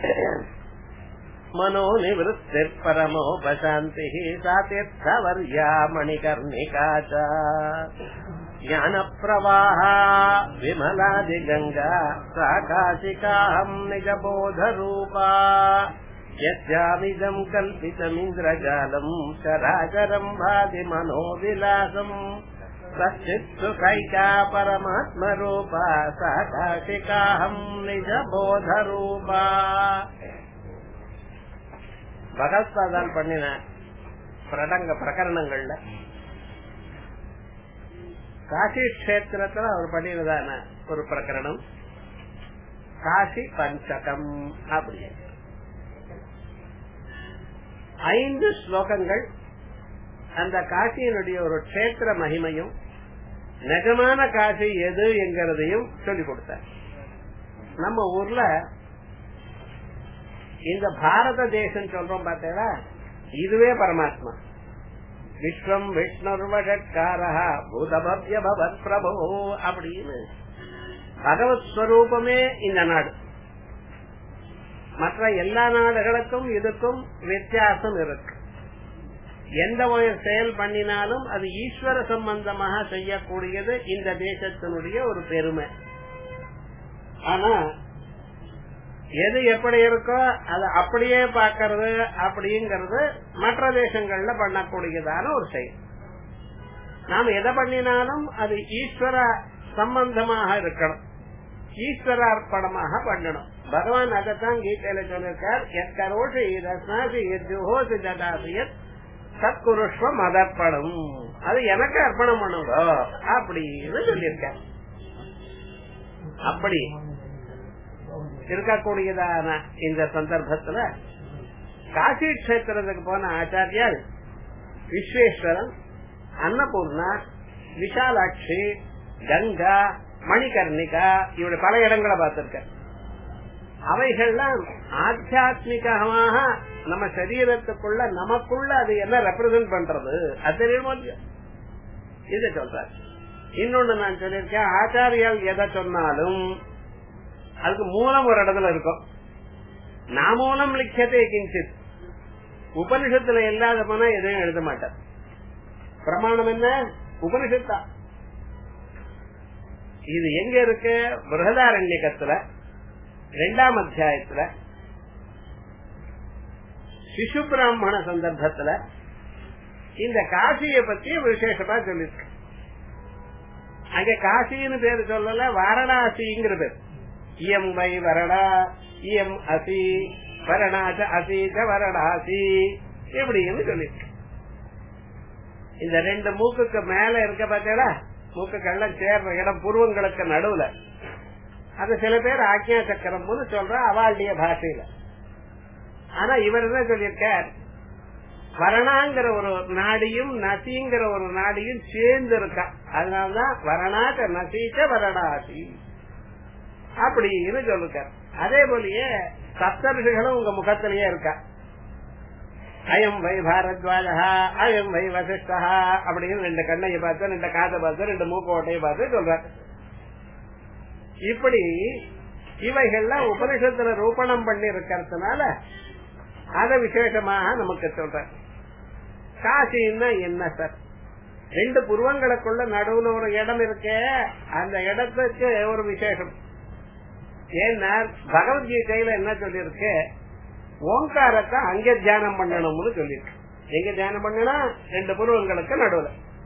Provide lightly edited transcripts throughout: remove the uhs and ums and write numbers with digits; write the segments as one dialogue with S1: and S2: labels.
S1: மனோ நிவృత్తిர் பரமோபசாந்தி சா தீர்த்தவர்யா மணிகர்ணிகா ச ஞான பிரவாஹா விமலாதி கங்கா சா காசிகாஹம் நிஜபோத ரூபா யஸ்யாமிதம் கல்பிதமிந்திரஜாலம் சராச்சரம் பாதி மனோவிலாசம் சச்சித் சுகைகா பரமாத்ம ரூபா சா காசிகாஹம் நிஜபோத ரூபா. பகவத்பாதால் பண்ணின பிரகரணங்கள்ல காசி கஷேத்திரத்துல அவர் பண்ணினதான ஒரு பிரகரணம் காசி பஞ்சகம். அப்படி 5 ஸ்லோகங்கள் அந்த காசியினுடைய ஒரு கஷேத்திர மகிமையும் நிஜமான காசி எது என்கிறதையும் சொல்லிக் கொடுத்தார். நம்ம ஊர்ல இந்த பாரத தேசம் சொல்றோம் பார்த்தா, இதுவே பரமாத்மா. விஸ்வம் விஷ்ணுர்வஷட்காரஹ பூதபவ்ய பவத் பிரபோ அப்படின்னு பகவத் ஸ்வரூபமே இந்த நாடு. மற்ற எல்லா நாடுகளுக்கும் இதுக்கும் வித்தியாசம் இருக்கு. எந்த ஒரு செயல் பண்ணினாலும் அது ஈஸ்வர சம்பந்தமாக செய்யக்கூடியது இந்த தேசத்தினுடைய ஒரு பெருமை. ஆனா எது எப்படி இருக்கோ அது அப்படியே பாக்கிறது அப்படிங்கறது மற்ற தேசங்கள்ல பண்ணக்கூடியதான ஒரு செயல். நாம் எதை பண்ணினாலும் அது ஈஸ்வர சம்பந்தமாக இருக்கணும், ஈஸ்வர அர்ப்பணமாக பண்ணணும். பகவான் அதைத்தான் கீதையில சொல்லிருக்கார், எக்கரோஷி ரஸ்னாசி எத்யோசி ஜடாசியத் சத்குருஷ்வ மதர்ப்பணம், அது எனக்கு அர்ப்பணம் பண்ணுங்க அப்படின்னு சொல்லியிருக்கார். அப்படி இருக்கக்கூடியதான இந்த சந்தர்ப்பத்துல காசி கஷேத்திரத்துக்கு போன ஆச்சாரியால் விஸ்வேஸ்வரன், அன்னபூர்ணா, விஷாலாட்சி, கங்கா, மணிகர்ணிகா இவருடைய பல இடங்களை பார்த்திருக்க. அவைகள்லாம் ஆத்தியாத்மிகமாக நம்ம சரீரத்துக்குள்ள நமக்குள்ள அது என்ன ரெப்ரசன்ட் பண்றது அது தெரியுமோ இதை சொல்றாரு. இன்னொன்னு நான் சொல்லியிருக்கேன், ஆச்சாரியால் எதை சொன்னாலும் அதுக்கு மூலம் ஒரு இடத்துல இருக்கும். நாமூலம் லிக்கதே கிஞ்சித், உபனிஷத்துல இல்லாத போனா எதையும் எழுத மாட்டார். பிரமாணம் என்ன? உபனிஷத்தா. இது எங்க இருக்கு? பிருஹதாரண்யகத்துல 2ஆம் அத்தியாயத்துல சிசு பிராமண சந்தர்ப்பத்துல இந்த காசிய பத்தி விசேஷமா சொல்லிருக்கு. அங்க காசின்னு பேரு சொல்லல, வாரணாசிங்கிற பேர். இயம் வை வரணா, இயம் அசி, வரணாச்ச அசீச்ச வரணாசி எப்படின்னு சொல்லிருக்கு. இந்த 2 மூக்குக்கு மேல இருக்க பார்த்தா மூக்குக்கெல்லாம் சேர்ற இடம் புருவங்களுக்கு நடுவுல, அது சில பேர் ஆக்ஞா சக்கரம் சொல்ற அவாளுடைய பாஷையில. ஆனா இவர் என்ன சொல்லியிருக்கார், வரணாங்கிற ஒரு நாடியும் நசிங்கிற ஒரு நாடியும் சேர்ந்து இருக்கா, அதனாலதான் வரணாச்ச நசீச்ச வரணாசி அப்படின்னு சொல்லிருக்கார். அதே போலயே சப்தர்ஷிகளும் உங்க முகத்திலேயே இருக்கா. அயம் வை பாரத்வாஜா, அயம் வை வசிஷ்டா அப்படின்னு 2 கண்ணையை பார்த்து, 2 காதை பார்த்து, 2 மூக்கோட்டையை பார்த்து சொல்றார். இப்படி இவைகள்லாம் உபனிஷத்துல ரூபணம் பண்ணி இருக்கிறதுனால அத விசேஷமாக நமக்கு சொல்ற. காசின்னா என்ன சார்? 2 புருவங்களுக்குள்ள நடுவுல ஒரு இடம் இருக்கே, அந்த இடத்துக்கு ஒரு விசேஷம். ஏன்னா பகவத்கீதையில என்ன சொல்லிருக்கு, ஓங்காரத்தை அங்க தியானம் பண்ணணும்னு சொல்லிருக்கு. எங்க தியானம் பண்ணா 2 புருவங்களுக்கு நடுவுல.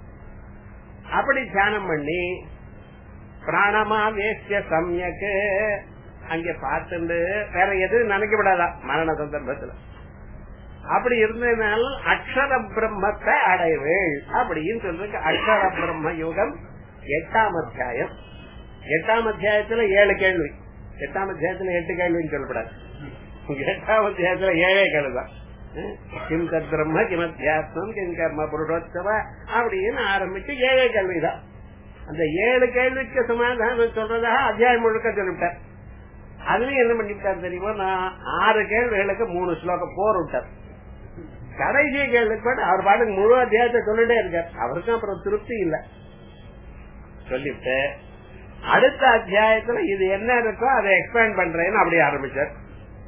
S1: அப்படி தியானம் பண்ணி பிராணமா வேஷ்ய சமயக்கு அங்க பார்த்துண்டு வேற எதுவும் நினைக்கப்படாதா மரண சந்தர்ப்பத்துல. அப்படி இருந்ததுனால அக்ஷர பிரம்மத்தை அடைவேள் அப்படின்னு சொல்றதுக்கு அக்ஷர பிரம்ம யுகம் 8ஆம் அத்தியாயம். 8ஆம் அத்தியாயத்துல 7 கேள்வி. 8ஆம் அத்தியாயத்துல 8 கேள்வின்னு சொல்லப்படாது. 8ஆம் அத்தியாயத்துல 7 கேள்விதான். கிம் தத் பிரம்ம கிமத்தியாத்மம் கிம் கர்ம புருஷோத்தம அப்படின்னு ஆரம்பிச்சு 7 கேள்விதான். அந்த 7 கேள்விக்கு சமாதானம் சொல்றதாக அத்தியாயம் முழுக்க சொல்லிவிட்டார். அதுலயும் என்ன பண்ணிவிட்டார் தெரியுமா, நான் 6 கேள்விகளுக்கு 3 ஸ்லோகம் போர் விட்டார். கடைசி கேள்விக்கு அவர் பாட்டுக்கு முழு அத்தியாயத்தை சொல்லிட்டே இருக்கார். அவருக்கும் அப்புறம் திருப்தி இல்ல. சொல்லிட்டு அடுத்த அத்தியாயத்துல இது என்ன இருக்கோ அதை எக்ஸ்பேண்ட் பண்றேன்னு அப்படி ஆரம்பிச்சார்.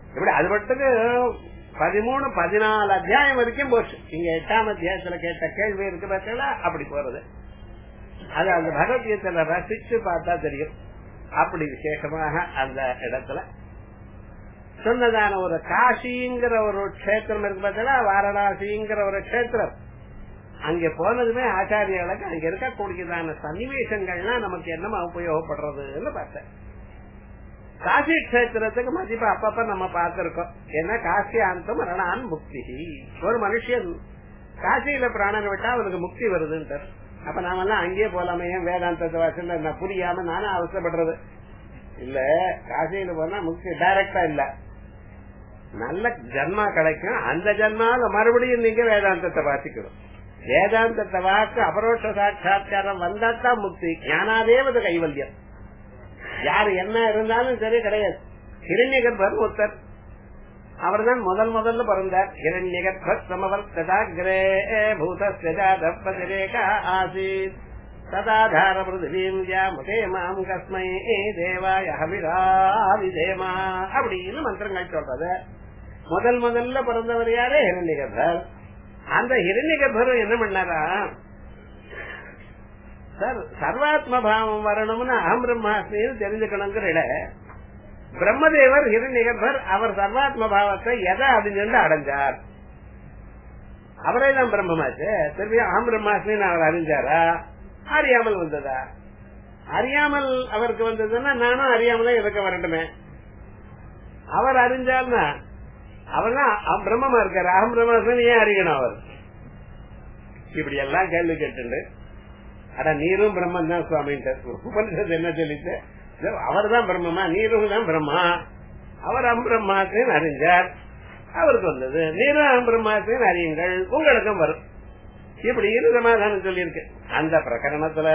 S1: இப்படி அது மட்டுக்கு 13, 14 அத்தியாயம் வரைக்கும் போச்சு. இங்க 8ஆம் அத்தியாயத்துல கேட்ட கேள்வி இருக்கு பார்த்தீங்களா, அப்படி போறது. அது அந்த பகவத்கீதையில ரசிச்சு பார்த்தா தெரியும். அப்படி விசேஷமாக அந்த இடத்துல சொன்னதான ஒரு காசிங்கிற ஒரு கஷேத்திரம் இருக்கு பார்த்தீங்களா, வாரணாசிங்கிற ஒரு கஷேத்திரம். அங்க போனதுமே ஆச்சாரியர்களுக்கு அங்க இருக்கக்கூடியதான சன்னிவேசங்கள்லாம் நமக்கு என்னமா உபயோகப்படுறதுன்னு பார்த்தேன். காசி கஷேத்திரத்துக்கு மதிப்பு அப்பப்ப நம்ம பார்த்திருக்கோம். ஏன்னா காசி அந்த மரணான் முக்தி. ஒரு மனுஷன் காசியில பிராணனை விட்டா அவனுக்கு முக்தி வருதுன்னு. அப்ப நாம எல்லாம் அங்கேயே போலாமே, வேதாந்தத்தை வாசல் புரியாம நானும் அவசரப்படுறது இல்ல. காசியில போனா முக்தி டைரக்டா இல்ல, நல்ல ஜன்மா கிடைக்கும். அந்த ஜன்மால மறுபடியும் நீங்க வேதாந்தத்தை வாசிக்கணும். வேதாந்தத்தை வாக்கு அபரோட்ச சாட்சா்காரம் வந்தாத்தான் முக்தி. ஞானாதேவது கைவல்யம். யாரு என்ன இருந்தாலும் சரி கிடையாது. ஹிரண்யகர்பர் ஒருத்தர், அவர் தான் முதல்ல பிறந்தார். ஹிரண்யகர்பர் சமவர்த்ததாக்ரே பூதஸ்யஜாதபதிரேக ஆசீத் ததாதார பிருதிவீம் யாமுதே மாம் கஸ்மை தேவாய ஹவிராவிதேமா அப்படின்னு மந்திரங்கள் சொல்றது. முதல்ல பிறந்தவர் யாரு? ஹிரண்யகர்பர். அந்த ஹிரண்யகர்பரும் என்ன பண்ணாரா, சார் சர்வாத்ம பாவம் வரணும்னு அகம் பிரம்மாஸ்மின்னு தெரிஞ்சுக்கணுங்கிற பிரம்மதேவர் ஹிரண்யகர்பர் அவர் சர்வாத்ம பாவத்தை எதை அடைஞ்சு அடைஞ்சார்? அவரே தான் பிரம்மமாச்சு. திரும்பி அகம் பிரம்மாஸ்மின்னு அவர் அறிஞ்சாரா? அறியாமல் வந்ததா? அறியாமல் அவருக்கு வந்ததுன்னா நானும் அறியாமலே இருக்க வரட்டுமே. அவர் அறிஞ்சார்னா அவர் தான் பிரம்மமா இருக்காரு. அகம் பிரம்மாஸ்மின்னு ஏன் அறியணும் அவர்? இப்படி எல்லாம் கேள்வி கேட்டு அட நீரும் பிரம்மன் தான் சுவாமின்ட்டு உபனிஷத்து என்ன சொல்லிட்டு, அவர் தான் பிரம்மமா, நீரும் தான் பிரம்மா. அவர் அம்பிரம்மாத்தின் அறிஞ்சார், அவருக்கு வந்தது. நீரும் அம்பிரம்மாத்தின் அறியுங்கள், உங்களுக்கும் வரும். இப்படி சமாதானம் சொல்லியிருக்கு. அந்த பிரகரணத்துல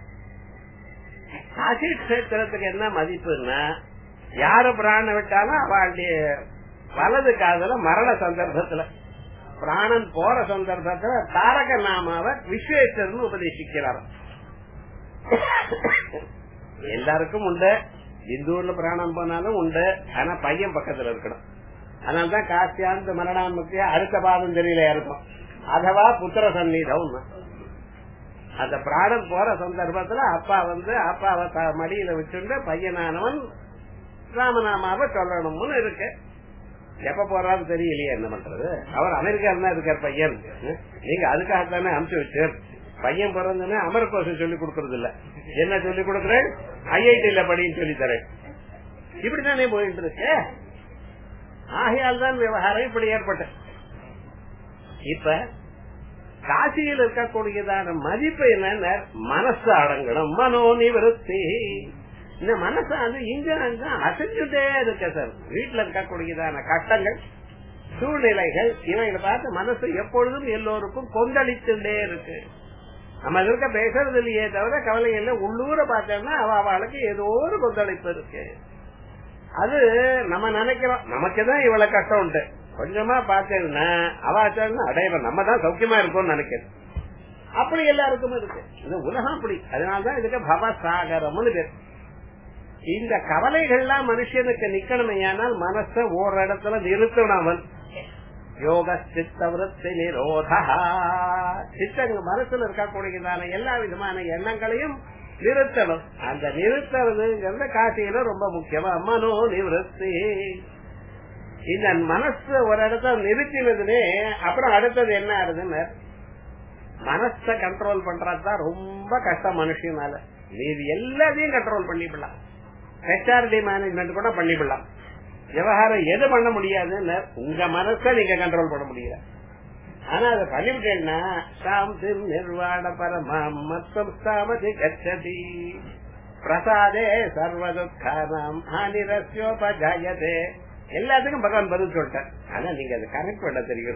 S1: காசி கஷேத்திரத்துக்கு என்ன மதிப்புன்னா, யாரு பிராண விட்டாலும் அவளுடைய வலது காதல மரண சந்தர்ப்பத்துல, பிராணன் போற சந்தர்ப்பத்துல தாரக நாமாவை விஸ்வேஸ்வரன் உபதேசிக்கிறார். எல்லாருக்கும் உண்டு, இந்தூர்ல பிராணம் போனாலும் உண்டு. ஆனா பையன் பக்கத்துல இருக்கணும். அதனால்தான் காசியாந்த மரணான்முக்தியா அடுத்த பாதம் தெரியல இருக்கும். அதுவா புத்திர சந்நிதம். அந்த பிராணம் போற சந்தர்ப்பத்துல அப்பா அப்பாவை மடியில வச்சுட்டு பையனானவன் ராமநாமாவை சொல்லணும்னு இருக்கு. எப்ப போறாரு தெரியலையே, என்ன பண்றது? அவர் அமெரிக்கால தான் இருக்கார் பையன். நீங்க அதுக்காகத்தானே அனுப்பிச்சு வச்சு பையன் பிறந்தோன்னு அமரகோஷம் சொல்லி கொடுக்கறது இல்ல. என்ன சொல்லி கொடுக்குறேன்? ஐஐடில படின்னு சொல்லி தரேன். இப்படித்தானே போயிட்டு இருக்கு. ஆகையால் தான் விவகாரம் இப்படி ஏற்பட்ட. இப்ப காசியில் இருக்கக்கூடியதான மதிப்பு என்னன்னா, மனசு அடங்கணும். மனோ நிவர்த்தி. இந்த மனசானது இங்க அசைஞ்சுட்டே இருக்க சார். வீட்டுல இருக்கக்கூடியதான கட்டங்கள், சூழ்நிலைகள், இவைகளை பார்த்து மனசு எப்பொழுதும் எல்லோருக்கும் கொந்தளிச்சுட்டே இருக்கு. நம்ம இருக்க பேசுறது இல்லையே தவிர கவலைகள்ல உள்ளூர பார்த்தோம்னா அவளுக்கு ஏதோ ஒரு கொந்தளிப்பு இருக்கு. அது நம்ம நினைக்கிறோம் நமக்குதான் இவ்வளவு கஷ்டம் உண்டு. கொஞ்சமா பார்த்தேன்னா அவாச்சாரம் அடையவ நம்ம தான் சௌக்கியமா இருக்கும்னு நினைக்கிறேன். அப்படி எல்லாருக்கும் இருக்கு. இந்த உலகம் அப்படி. அதனாலதான் இதுக்கு பவசாகரம்னு பேர். இந்த கவலைகள்லாம் மனுஷனுக்கு நிக்கணுமையானால் மனச ஓர் இடத்துல நிறுத்தணும். அவன் யோக சித்தவருத்தி நிரோதா. சித்தங்க மனசுல இருக்கக்கூடியதான எல்லா விதமான எண்ணங்களையும் நிறுத்தணும். அந்த நிறுத்துறதுங்கிறது காசியில ரொம்ப முக்கியமா. மனோ நிவர்த்தி. இந்த மனசு ஒரு இடத்துல நிறுத்தினதுன்னு அப்புறம் அடுத்தது என்ன ஆகுதுன்னு, மனச கண்ட்ரோல் பண்றதுதான் ரொம்ப கஷ்டம் மனுஷனால. இது எல்லாத்தையும் கண்ட்ரோல் பண்ணிவிடலாம். ஹெச்ஆர்டி மேனேஜ்மெண்ட் கூட பண்ணிவிடலாம். விவகாரம் எது பண்ண முடியாதுன்னு உங்க மனச நீங்க கண்ட்ரோல் பண்ண முடியல. ஆனா அதை பண்ணிவிட்டேன்னா சாந்தி நிர்வாண பரமாம் மத்தம் சாமதி கச்சதி பிரசாதே சர்வதுக்கானாம் ஹானிரஸ்யோபஜாயதே. எல்லாத்துக்கும் பகவான் பதில் சொல்லிட்டார். ஆனா நீங்க அதை கனெக்ட் பண்ண தெரியும்.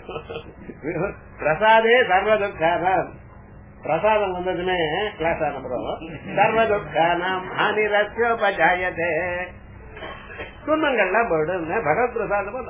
S1: பிரசாதே சர்வதுக்கானாம். பிரசாதம் வந்ததுமே கிளாஸ் ஆனப்புறம் சர்வதுக்கானாம் ஹானிரஸ்யோபஜாயதே. துன்பங்கள்லாம் போயிடும். பகவத் பிரசாதம்.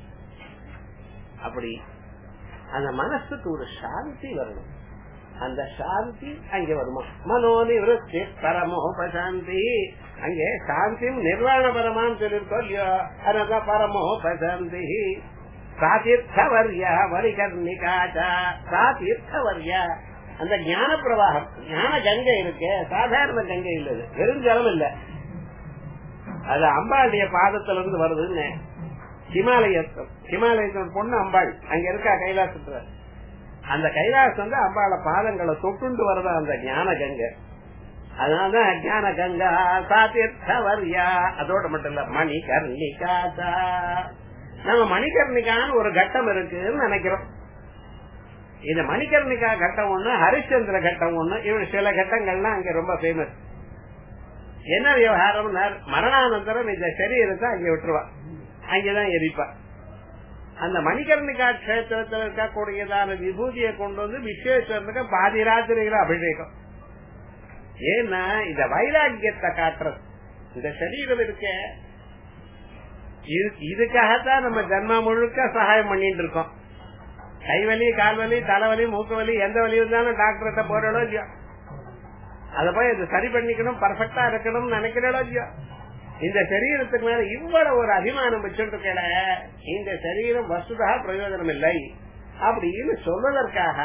S1: அப்படி அந்த மனசுக்கு ஒரு சாந்தி வரணும். அந்த சாந்தி அங்கே வருமா? மனோனிவருத்தி பரமோபசாந்தி. அங்கே சாந்தியும் நிர்வாணபரமான்னு சொல்லிருக்கோம் இல்லையோ, அதனால பரமோ பசந்தி சாதீர்த்தவர்யா வரிகர்ணிகாச்சா. சாதீர்த்தவர்யா அந்த ஞான பிரவாகம், ஞான கங்கை இருக்கு, சாதாரண கங்கை இல்லது, வெறும் ஜலம் இல்ல. அது அம்பாளுடைய பாதத்துல இருந்து வருதுன்னு. ஹிமாலயத்தோட பொண்ணு அம்பாள் அங்க இருக்கா கைலாசத்துல. அந்த கைலாசம் வந்து அம்பாள பாதங்களை தொட்டுண்டு வரதா அந்த ஞான கங்கை. அதனாலதான் ஞான கங்கா சாதீர்த்தவர்யா. அதோட மட்டும் இல்ல, மணிகர்ணிகாச்சா. நம்ம மணிகர்ணிகான்னு ஒரு கட்டம் இருக்குன்னு நினைக்கிறோம். இந்த மணிகர்ணிகா கட்டம் ஒண்ணு, ஹரிச்சந்திர கட்டம் ஒண்ணு. இவன் சில கட்டங்கள்லாம் அங்க ரொம்ப பேமஸ். என்ன விவகாரம், மரணானந்தரம் இந்த சரீரத்தை அங்க விட்டுருவா, அங்கதான் எரிப்பா. அந்த மணிகர்ணிகா கஷேத்திரத்தில் இருக்கக்கூடியதான விபூதியை கொண்டு வந்து விஸ்வேஸ்வரனுக்கு பாதி ராத்திரிகளை அபிஷேகம். ஏன்னா இந்த வைராக்கியத்தை காட்டுறது. இந்த சரீரம் இருக்க இதுக்காகத்தான் நம்ம ஜன்மா முழுக்க சகாயம் பண்ணிட்டு இருக்கோம். கைவலி, கால்வலி, தலைவலி, மூக்கு வலி, எந்த வலி இருந்தாலும் டாக்டர்கிட்ட போறோம் இல்லையோ, அத போய் இது சரி பண்ணிக்கணும், பர்ஃபெக்டா இருக்கணும்னு நினைக்கிறோம் இல்லையோ. இந்த சரீரத்துக்கு மேல இவ்வளவு ஒரு அபிமானம் வச்சுட்டு இருக்கல, இந்த சரீரம் வசுதா பிரயோஜனம் இல்லை அப்படின்னு சொல்வதற்காக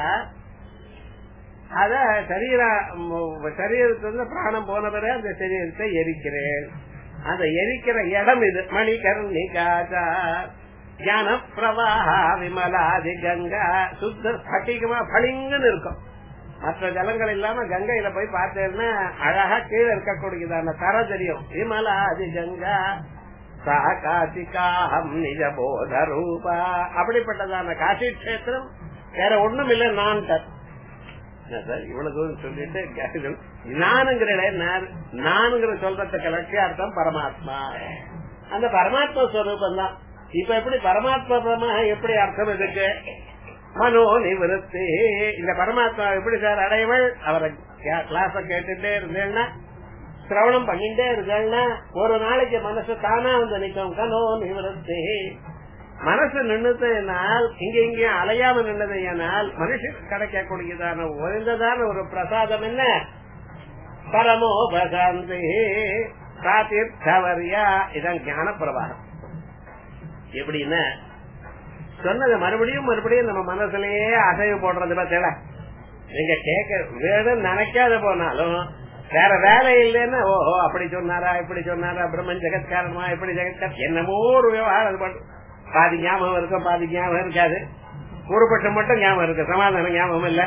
S1: அத சரீரத்திலிருந்து பிராணம் போன பிறகு அந்த சரீரத்தை எரிக்கிறேன். அந்த எரிக்கிற இடம் இது மணிகர்ணிகாச்சா. ஞான பிரவாஹ விமலாதி கங்கா. சுத்த ஸ்பட்டிகமா பளிங்குன்னு இருக்கும். மற்ற ஜலங்கள் இல்லாம கங்கையில போய் பார்த்தேன்னா அழகா கீழே இருக்கக்கூடியதான தர தெரியும். விமலாதி கங்கா சா காசிகாஹம் நிஜ போத ரூபா. அப்படிப்பட்டதான காசி கஷேத்திரம் வேற ஒண்ணும் இல்ல. நான் இவ்வளவு சொல்லிட்டு நானுங்கிற சொல்றதுக்கு லட்சியார்த்தம் பரமாத்மா. அந்த பரமாத்மா ஸ்வரூபம் தான். இப்ப எப்படி பரமாத்மா எப்படி அர்த்தம் இருக்கு? மனோ நிவர்த்தி. இந்த பரமாத்மா எப்படி சார் அடைவள்? அவரை கிளாஸ கேட்டுட்டே இருந்தேன்னா, சிரவணம் பண்ணிட்டே இருந்தேன்னா ஒரு நாளைக்கு மனசு தானா வந்து நிற்கும். கனோ நிவர்த்தி. மனசு நின்றுனால் இங்க இங்கே அலையாம நின்றது. ஏனால் மனுஷன் கிடைக்கக்கூடியதான உயர்ந்ததான ஒரு பிரசாதம் என்ன? பரமோ பகாந்தி சாதீர்த்தவர்யா. இதான் ஞான பிரவாகம். எப்படின்னா சொன்னது மறுபடியும் மறுபடியும் நம்ம மனசுலயே அசைவு போடுறது பார்த்தல. நீங்க கேட்க வேணும் நினைக்காத போனாலும் வேற வேலை இல்லைன்னா ஓஹோ அப்படி சொன்னாரா இப்படி சொன்னாரா, பிரம்மன் ஜெகத்காரமா இப்படி ஜெகத்கார என்னமோ ஒரு விவகாரம். அது மட்டும் பாதி ஞாபகம் இருக்கும், பாதி ஞாபகம் இருக்காது. ஒரு மட்டும் ஞாபகம் இருக்கு, சமாதானம் ஞாபகம் இல்ல.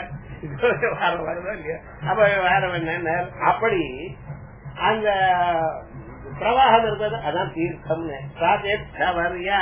S1: அப்ப விவகாரம் என்ன? அப்படி அந்த பிரவாகம் இருந்தது. அதான் தீர்த்தம். சாதீர்த்தவர்யா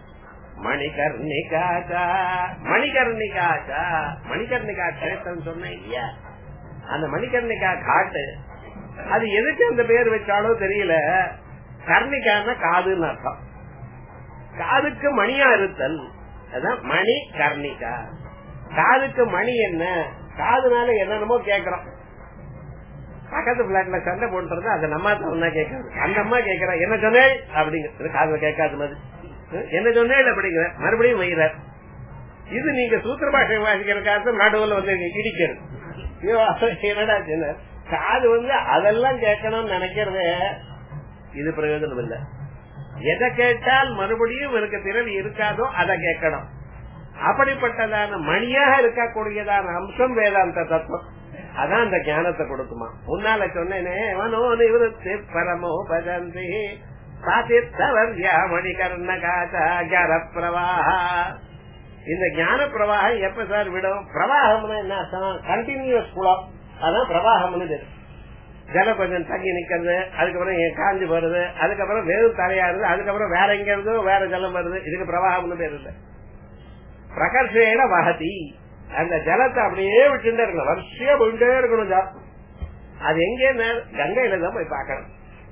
S1: மணிகர்ணிகாச்சா. மணிகர்ணிகாச்சா மணிகர்ணிகா கஷேத்திரம் சொன்னேன் இல்லையா? அந்த மணிகர்ணிகா காட்டு அது எதுக்கு அந்த பேர் வச்சாலோ தெரியல. கர்ணிகான காதுன்னு அர்த்தம். காதுக்கு மணியா இருத்தல், அதான் மணி கர்ணிகா. காதுக்கு மணி என்ன? காதுனால என்னென்னமோ கேக்குறோம். பக்கத்து பிளாட்ல சண்டை போட்டு அந்த நம்ம சொன்னா கேட்கறது. அந்த அம்மா கேட்கற என்ன சொன்னேன் அப்படிங்கிறது காதுல கேட்காத மாதிரி. என்ன சொன்னேன் அப்படிங்கிற மறுபடியும் வைக்கிறார். இது நீங்க சூத்திர பாஷை வாசிக்கிறதுக்காக நடுவில் வந்து இடிக்கிறது. என்னடா சொன்ன காது வந்து அதெல்லாம் கேட்கணும்னு நினைக்கிறது. இது பிரயோஜனம் இல்ல. எதை கேட்டால் மறுபடியும் எனக்கு திறன் இருக்காதோ அதை கேட்கணும். அப்படிப்பட்டதான மணியாக இருக்கக்கூடியதான அம்சம் வேதாந்த தத்துவம். அதான் அந்த ஞானத்தை கொடுக்குமா. முன்னால சொன்னேனே மனோ நிவர்த்தி பரமோ பஜந்தி சாதீர்த்தவர்யா மணிகர்ணிகாச்சா ஞான பிரவாஹா. இந்த ஞான பிரவாகம் எப்ப சார் விடும்? பிரவாகம்னா என்ன அர்த்தம்? கண்டினியூஸ் புலம். அதான் பிரவாகம்னு. ஜலம் கொஞ்சம் தங்கி நிக்கிறது, அதுக்கப்புறம் காஞ்சி வருது, அதுக்கப்புறம் வெறும் தலையாருது, அதுக்கப்புறம் வேற எங்க இருந்தோ வேற ஜலம் வருது. இதுக்கு பிரவாகம்னு பேர் இல்ல. பிரகர்ஷேன வகதி. அந்த ஜலத்தை அப்படியே விட்டுட்டே இருக்கணும், வரிசையா போயிட்டே இருக்கணும். அது எங்கே? கங்கையில தான் போய் பார்க்கணும்.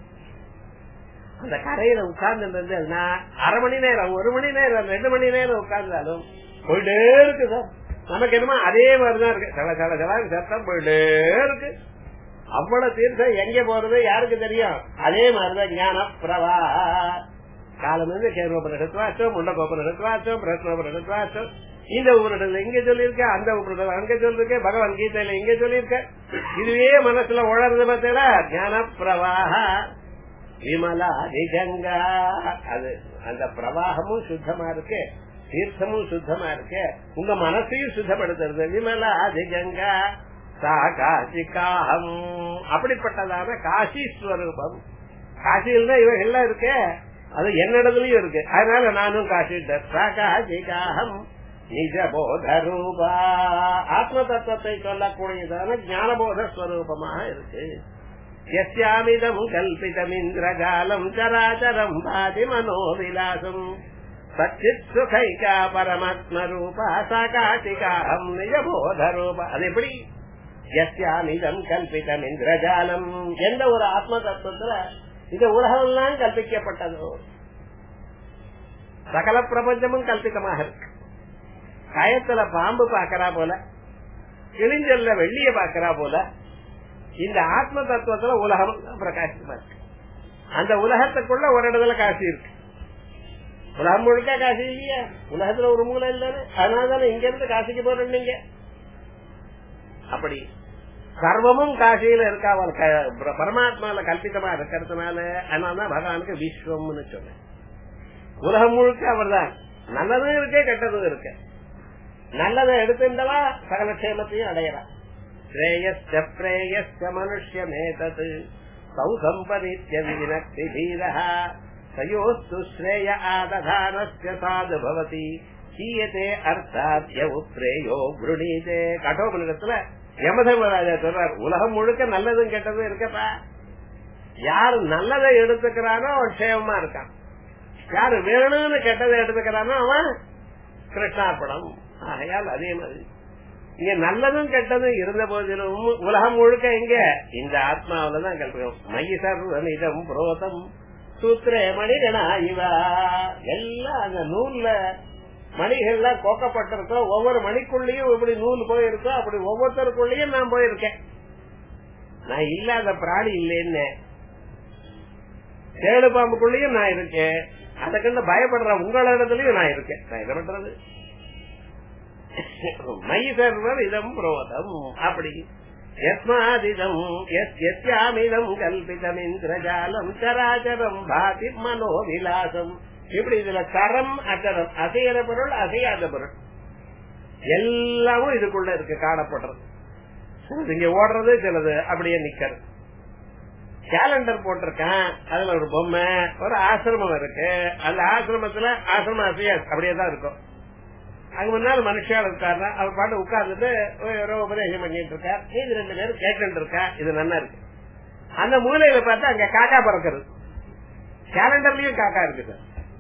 S1: அந்த கரையில உட்கார்ந்து அரை மணி நேரம், 1 மணி நேரம், 2 மணி நேரம் உட்கார்ந்தாலும் போயிட்டே இருக்கு சார். நமக்கு என்னமோ அதே மாதிரிதான் இருக்கு. சில சில சில சத்தம் போயிட்டே இருக்கு. அவ்வளவு தீர்த்தம் எங்க போறது யாருக்கு தெரியும்? அதே மாதிரிதான் ஞான பிரவா. காலம் வந்து கேர்வபுரம் முண்டகோபுரம் எடுத்துவாச்சோம், பிரஸ்னோபுரம் எடுத்துவாச்சோம். இந்த உபரிடத்துல இங்க சொல்லியிருக்க, அந்த உபரிடத்துல அங்க சொல்லிருக்க, பகவத்கீதையில இங்க சொல்லியிருக்க. இதுவே மனசுல உழறது பார்த்தா ஞான பிரவாக. விமலா நிகங்கா. அது அந்த பிரவாகமும் சுத்தமா இருக்கு, தீர்த்தமும் சுத்தமா இருக்கு, உங்க மனசையும் சுத்தப்படுத்துறது. விமலா நிகங்கா சா காசிகாஹம். அப்படிப்பட்டதான காசி ஸ்வரூபம். காசியில் தான் இவ எல்லாம் இருக்கு, அது என்னிடத்துலயும் இருக்கு. அதனால நானும் காசி காசிகாஹம் நிஜபோத ரூபா. ஆத்ம தத்துவத்தை சொல்லக்கூடியதான ஞானபோத ஸ்வரூபமாக இருக்கு. யஸ்யாமிதம் கல்பிதம் இந்திரஜாலம் சராச்சரம் பாதி மனோவிலாசம் சச்சித் சுகைகா பரமாத்ம ரூபா சாகாசிகாஹம் நிஜபோத ரூபா. அது எப்படி? யஸ்யாமிதம் கல்பிதம் இந்திரஜாலம், எந்த ஒரு ஆத்ம தத்துவத்துல இந்த உலகம் எல்லாம் கல்பிக்கப்பட்டதோ, சகல பிரபஞ்சமும் கல்பிதமாக இருக்கு. கயத்துல பாம்பு பாக்கிறா போல, கிழிஞ்சல்ல வெள்ளிய பாக்கிறா போல, இந்த ஆத்ம தத்துவத்துல உலகம் பிரகாசமா இருக்கு. அந்த உலகத்துக்குள்ள ஒரு இடத்துல காசி இருக்கு. உலகம் முழுக்க காசி இல்லையா? உலகத்துல ஒரு மூலம் இல்லன்னு, அதனாலதானே இங்க இருந்து காசிக்கு போறோம். நீங்க அப்படி சர்வமும் காசியில இருக்கா, பரமாத்மால கல்பிதமா இருக்கிறதுனால அதனாலதான் பகவானுக்கு விஸ்வம்னு சொன்ன. உலகம் முழுக்க அவர் தான். நல்லதும் இருக்கு, கெட்டதும் இருக்கு. நல்லதை எடுத்துட்டவா சகல க்ஷேமத்தையும் அடையலாம். ஸ்ரேயஸ்ய பிரேயஸ்ய மனுஷ்யமேதத் சௌசம்பரித்ய வினக்தி தீரஹ சயோஸ்து ஸ்ரேய ஆததானஸ்ய சாது பவதி கீயதே அர்த்தாத்ய உப்ரேயோ வ்ருணீதே. கட்டோபனிடத்துல யமதர்மராஜா சொல்றார், உலகம் முழுக்க நல்லதும் கெட்டதும் இருக்கப்பா. யாரு நல்லதை எடுத்துக்கிறானோ அவன் க்ஷேமமா இருக்கான், யாரு வேணும்னு கெட்டதை எடுத்துக்கிறானோ அவன் கிருஷ்ணார்ப்பணம். ஆகையால் அதே மாதிரி இங்க நல்லதும் கெட்டதும் இருந்த போதிலும் உலகம் முழுக்க இங்க இந்த ஆத்மாவிலதான் கல்பிக்கும். மயிசர்வனிதம் புரோதம் சூத்திரே மணிகனா இவா. எல்லாம் அந்த நூல்ல மணிகள்லாம் கோக்கப்பட்டிருக்கோ, ஒவ்வொரு மணிக்குள்ளேயும் இப்படி நூல் போயிருக்கோ, அப்படி ஒவ்வொருத்தருக்குள்ளேயும் நான் போயிருக்கேன். நான் இல்லாத பிராணி இல்லைன்னு தேடு பாம்புக்குள்ளேயும் நான் இருக்கேன். அதை கண்டு பயப்படுற உங்களிடத்துலயும் நான் இருக்கேன். நான் என்ன பண்றது? மயிசர்வர் இதம் புரோதம். அப்படி யஸ்மாதிதம் யஸ்யாமிதம் கல்பிதம் இந்திரஜாலம் சராச்சரம் பாதி மனோவிலாசம். இப்படி இதுல சரம் அச்சரம், அசையாத பொருள் அசையாத பொருள் எல்லாமும் இதுக்குள்ள இருக்கு, காணப்படுறது. இங்க ஓடுறது சிலது அப்படியே நிக்கிறது. கேலண்டர் போட்டிருக்கேன், அதுல ஒரு பொம்மை, ஒரு ஆசிரமம் இருக்கு. அந்த ஆசிரமத்துல ஆசிரமம் அசையாது, அப்படியே தான் இருக்கும். அங்க முன்னாள் மனுஷால் இருக்காருன்னா அவர் பாட்டு உட்கார்ந்துட்டு உபதேசம் பண்ணிட்டு இருக்கார். இது 2 பேரும் கேட்டு இருக்கா, இது நல்லா இருக்கு. அந்த மூலையில பார்த்தா அங்க காக்கா பறக்கிறது. கேலண்டர்லயும் காக்கா இருக்குது.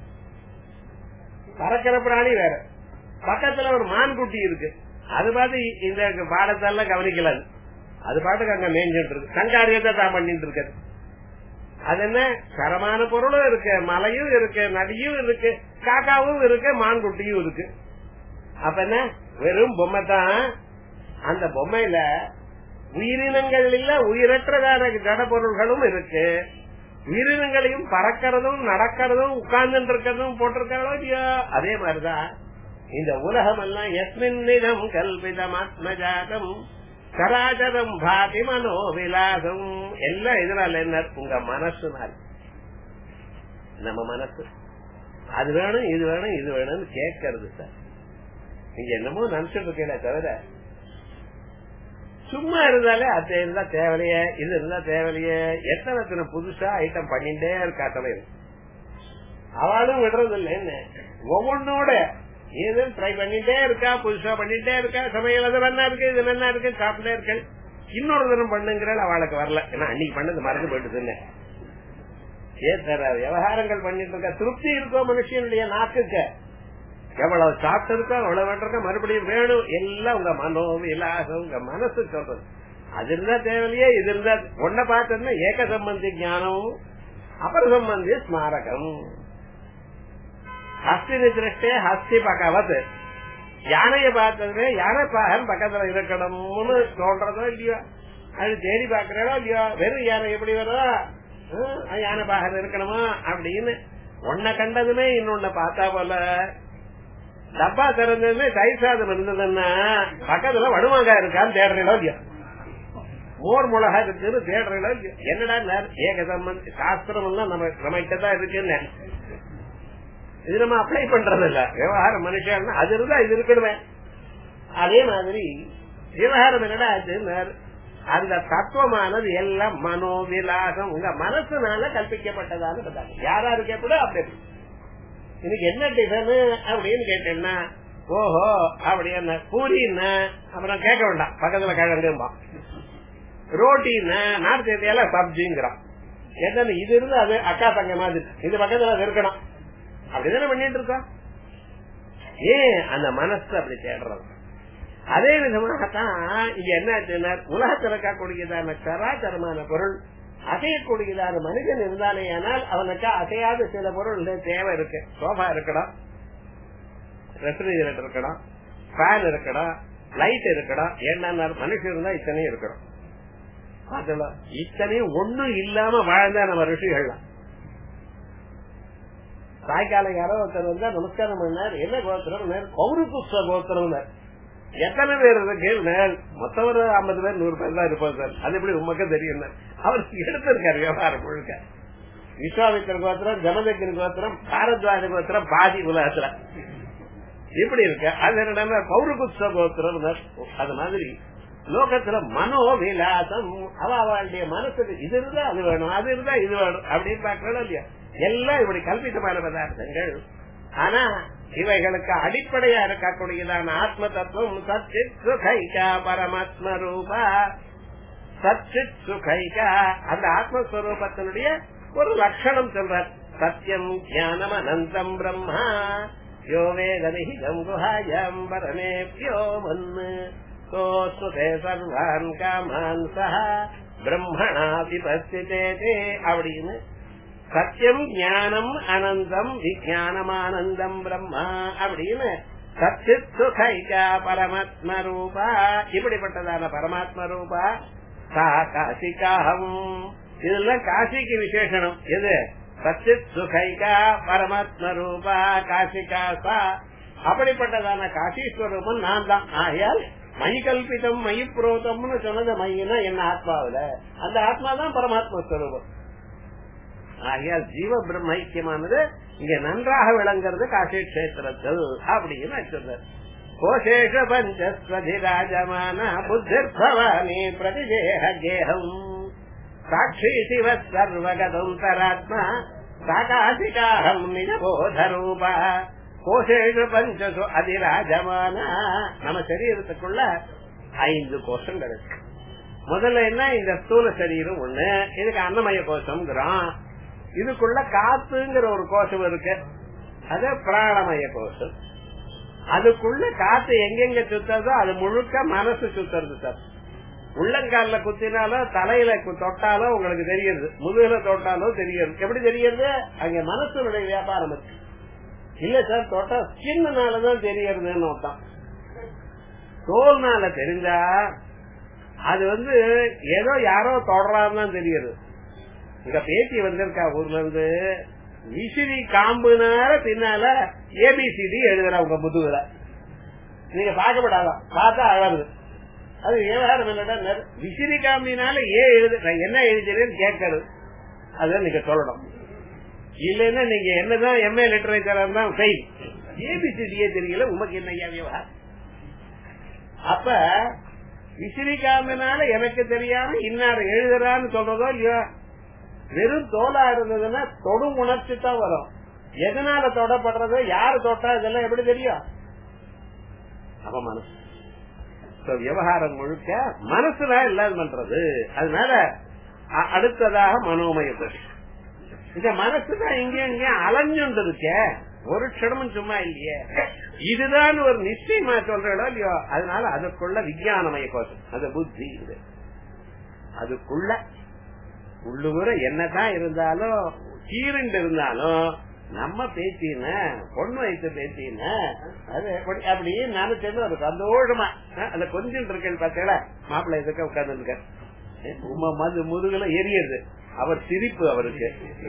S1: பறக்கிற பிராணி வேற. பக்கத்துல ஒரு மான் குட்டி இருக்கு. அது பார்த்து இந்த பாடத்தெல்லாம் கவனிக்கல. அது பாட்டுக்கு அங்க மேய்ஞ்சிட்டு இருக்கு, சங்காரியத்தை தான் பண்ணிட்டு இருக்காரு. அது என்ன, தரமான பொருளும் இருக்கு, மலையும் இருக்கு, நதியும் இருக்கு, காக்காவும் இருக்கு, மான் குட்டியும் இருக்கு. அப்ப என்ன, வெறும் பொம்மை தான். அந்த பொம்மையில உயிரினங்கள் இல்ல, உயிரற்றதான ஜட பொருள்களும் இருக்கு. உயிரினங்களையும் பறக்கிறதும் நடக்கிறதும் உட்கார்ந்து இருக்கிறதும் போட்டிருக்காங்களோ இல்லையோ, அதே மாதிரிதான் இந்த உலகம் எல்லாம் எஸ்மின்னிடம் கல்பிதம் ஆத்மஜாதம் சராச்சரம் பாதி மனோவிலாசம். எல்லாம் இதனால என்ன, உங்க மனசு நாள், நம்ம மனசு அது வேணும் இது வேணும் இது வேணும்னு கேட்கறது சார். நீங்க என்னமோ நினைச்சிட்டு இருக்கீங்களே தவிர சும்மா இருந்தாலே அது இருந்தா தேவையிலையே, இது இருந்தா தேவையிலையே, எத்தனை புதுசா ஐட்டம் பண்ணிட்டே இருக்கா தலைவர். அவளும் விடுறது இல்லை. என்ன ஒவ்வொன்னோட ஏதோ ட்ரை பண்ணிட்டே இருக்கா, புதுசா பண்ணிட்டே இருக்கா. சமையல் அது நல்லா இருக்கு, இது நல்லா இருக்கு, சாப்பிட்டே இருக்கு. இன்னொரு தினம் பண்ணுங்கிறாள், அவளுக்கு வரல. ஏன்னா அன்னைக்கு பண்ணது மறந்து போயிட்டு ஏன் சார் விவகாரங்கள் பண்ணிட்டு இருக்க. திருப்தி இருக்கோ மனுஷனுடைய நாக்குக்கு, எவ்வளவு சாப்பிட்டு இருக்கோ அவ்வளவு வேண்டிருக்க, மறுபடியும் வேணும். எல்லாம் உங்க மனோவிலாசம், உங்க மனசு சொல்றது. அது இருந்தா தேவையிலையே, இது இருந்தா ஒன்ன பார்த்ததுன்னா ஏக சம்பந்தி ஞானம், அபர சம்பந்தி ஸ்மாரகம். ஹஸ்தி திருஷ்டே ஹஸ்தி பகவத். யானைய பார்த்ததுமே யானை பாகன் பக்கத்துல இருக்கணும்னு சொல்றதோ இல்லையோ, அது தேடி பாக்குறதோ இல்லையோ. வெறும் யானை எப்படி வரோ, யானை பாகன் இருக்கணுமா அப்படின்னு ஒன்ன கண்டதுமே இன்னொன்ன பார்த்தா போல. டப்பா திறந்ததுமே தயிர் சாதம் இருந்ததுன்னா பக்கத்துல வடுமாங்காய் இருக்கான்னு தேடுறீங்களோ இல்லையோ. மோர் மிளகா இருக்குன்னு தேடுறீங்களா? என்னடா ஏகதம்பந்தி சாஸ்திரம் எல்லாம் நம்ம கிட்டதான் இருக்குன்னு இது நம்ம அப்ளை பண்றது இல்ல. விவகாரம் மனுஷன் அது இருந்தா இது இருக்கணுமே. அதே மாதிரி விவகாரம் என்னடா அந்த தத்துவமானது எல்லாம் மனோவிலாசம் உங்க மனசுனால கல்பிக்கப்பட்டதான்னு பார்த்தாங்க. யாராரு கேட்பட அப்படி இன்னைக்கு என்ன டிஃபன் அப்படின்னு கேட்டேன்னா ஓஹோ அப்படி என்ன பூரின்னா அப்புறம் கேட்க வேண்டாம், பக்கத்துல கிழங்கும்பா. ரோட்டின்னா நார்த் இந்தியால சப்ஜிங்கிறான். என்ன இது இருந்து அது அக்கா தங்க மாதிரி இது பக்கத்துல அது இருக்கணும் அப்படிதானே பண்ணிட்டு இருக்கோம். ஏன் அந்த மனசு அப்படி தேடுறது. அதே விதமாகத்தான் இங்க என்ன உலகத்தில் இருக்கக்கூடியதான சராச்சரமான பொருள் அசையக்கூடியதான மனிதன் இருந்தாலே ஆனால் அவனுக்கு அசையாத சில பொருள் தேவை இருக்கு. சோஃபா இருக்கணும், ரெஃப்ரிஜரேட்டர் இருக்கணும், ஃபேன் இருக்கணும், லைட் இருக்கணும். என்ன மனுஷன் இருந்தா இத்தனையும் இருக்கணும். இத்தனையும் ஒண்ணும் இல்லாம வாழ்ந்தா நம்ம ரிஷிகள்லாம். சாயங்காலம் யாரோ ஒருத்தர் வந்தா நமஸ்காரம் பண்ணார். என்ன கோத்திரம்? கௌரகுஸ்வ கோத்திரம். எத்தனை பேர் இருக்கு? மொத்தம் ஒரு 50 பேர் 100 பேர் தான் இருப்போம் சார். அது எப்படி உமக்கு தெரியும்? அவர் எடுத்திருக்காரு விவகாரம் முழுக்க. விஸ்வாமித்திர கோத்திரம், ஜமதக்கிரி கோத்திரம், பாரத்வாஜ கோத்திரம், பாதி உலகத்துல இப்படி இருக்கு. அது என்னன்னா கௌரகுஸ்வ கோத்திரம். அது மாதிரி லோகத்துல மனோவிலாசம் அவளுடைய மனசுக்கு இது இருந்தா அது வேணும், அது இருந்தா இது வேணும் அப்படின்னு பாக்கணும் இல்லையா? எல்லாம் இப்படி கல்பித்தமான பதார்த்தங்கள். ஆனா இவைகளுக்கு அடிப்படையா இருக்கக்கூடியதான ஆத்ம தத்துவம் சச்சித் சுகைகா பரமாத்ம ரூபா. சச்சித் சுகைகா அந்த ஆத்மஸ்வரூபத்தினுடைய ஒரு லட்சணம் சொல்றார். சத்தியம் ஞானம் அனந்தம் பிரம்மா யோ வேதனிஹிதம் குஹாயம் பரமேப்யோ மன்னு சோஸ்வதே சர்வான் காமான் சஹ பிரம்மணா விபஸ்திதே அப்படின்னு சத்தியம் ஞானம் அனந்தம் விஜானமானந்தம் பிரம்மா அப்படின்னு சச்சித் சுகைகா பரமாத்ம ரூபா. இப்படிப்பட்டதான பரமாத்ம ரூபா சா காசிகாஹம். இதெல்லாம் காசிக்கு விசேஷனம். எது? சச்சித் சுகைகா பரமாத்ம ரூபா காசிகா சா. அப்படிப்பட்டதான காசீஸ்வரூபம் நான் தான். ஆகையால் மயி கல்பிதம் மயி புரோதம்னு சொன்னது மயினா என்ன ஆத்மாவில அந்த ஆத்மா தான் பரமாத்ம ஸ்வரூபம். ஆகையால் ஜீவ பிரம்ம ஐக்கியமானது இங்க நன்றாக விளங்குறது காசி கஷேத்திரத்தில் அப்படின்னு சொல்றார். கோஷேஷ பஞ்சஸ்வதிராஜமான புத்திர் பவானி பிரதிஜேகம் சாட்சி சிவ சர்வகதம் தராத்மா சாகாசிகாஹம் நிஜபோதரூபா. கோஷேஷ பஞ்சசு அதிராஜமான நம்ம சரீரத்துக்குள்ள 5 கோஷங்கள் இருக்கு. முதல்ல என்ன? இந்த ஸ்தூல சரீரம் ஒண்ணு. இதுக்கு அன்னமய கோஷம்ங்கிறோம். இதுக்குள்ள காத்துங்கிற ஒரு கோஷம் இருக்கு, அது பிராணமய கோஷம். அதுக்குள்ள காத்து எங்கெங்க சுத்ததோ அது முழுக்க மனசு சுத்துறது சார். உள்ளங்கால குத்தினாலோ தலையில தொட்டாலோ உங்களுக்கு தெரியுது, முதுகுல தொட்டாலோ தெரியுது. எப்படி தெரியுது? அங்க மனசுடைய வியாபாரம் இருக்கு. இல்ல சார் தொட்டா ஸ்கின்னாலதான் தெரியறதுன்னு அர்த்தம். தோல்னால தெரிஞ்சா அது ஏதோ யாரோ தொடரான்னு தெரியுது. இங்க பேட்டி வந்திருக்கா ஊர்ல இருந்து, விசிறி காம்புனால பின்னால ஏபிசிடி எழுதுற உங்க முதுகுல. நீங்க பாக்கப்படாதான், பார்த்தா அழகு. அது விவகாரம் என்னடா, விசிறி காம்பினால எழுது என்ன எழுதுறேன்னு கேட்கறது. அதுதான் நீங்க சொல்லணும். இல்லன்னா நீங்க என்னதான் எம்ஏ லிட்டரேச்சர் தான் ஃபெயில். ஏபிசிடியே தெரியல உமக்கு என்ன விவகாரம்? அப்ப விசிறி காம்பினால எனக்கு தெரியாம இன்னார் எழுதுறான்னு சொல்றதோ இல்லையோ. வெறும் தோலா இருந்ததுன்னா தொடும் உணர்ச்சி தான் வரும். எதனால தொடப்படுறது, யாரு தொட்டா இதெல்லாம் எப்படி தெரியும்? அப்ப மனசு விவகாரம் முழுக்க மனசுல எல்லாம் பண்றது. அதனால அடுத்ததாக மனோமய கோஷம். இந்த மனசுதான் இங்க அலைஞ்சுண்டு இருக்க, ஒரு க்ஷணமும் சும்மா இல்லையே. இதுதான் ஒரு நிச்சயமா சொல்றோம் இல்லையோ. அதனால அதுக்குள்ள விஞ்ஞானமய கோஷம், அது புத்தி. அதுக்குள்ள உள்ளுமுற என்னதான் இருந்தாலும் கீரண்டு இருந்தாலும் நம்ம பேசின பொண்ணு வைத்து பேசின அது அப்படி நினைச்சது ஒரு சந்தோஷமா அந்த கொஞ்சம் இருக்கேன்னு பார்த்தா மாப்பிள்ளை இதுக்க உட்கார்ந்து இருக்க முதுகுல எரியுது. அவர் சிரிப்பு அவருக்கு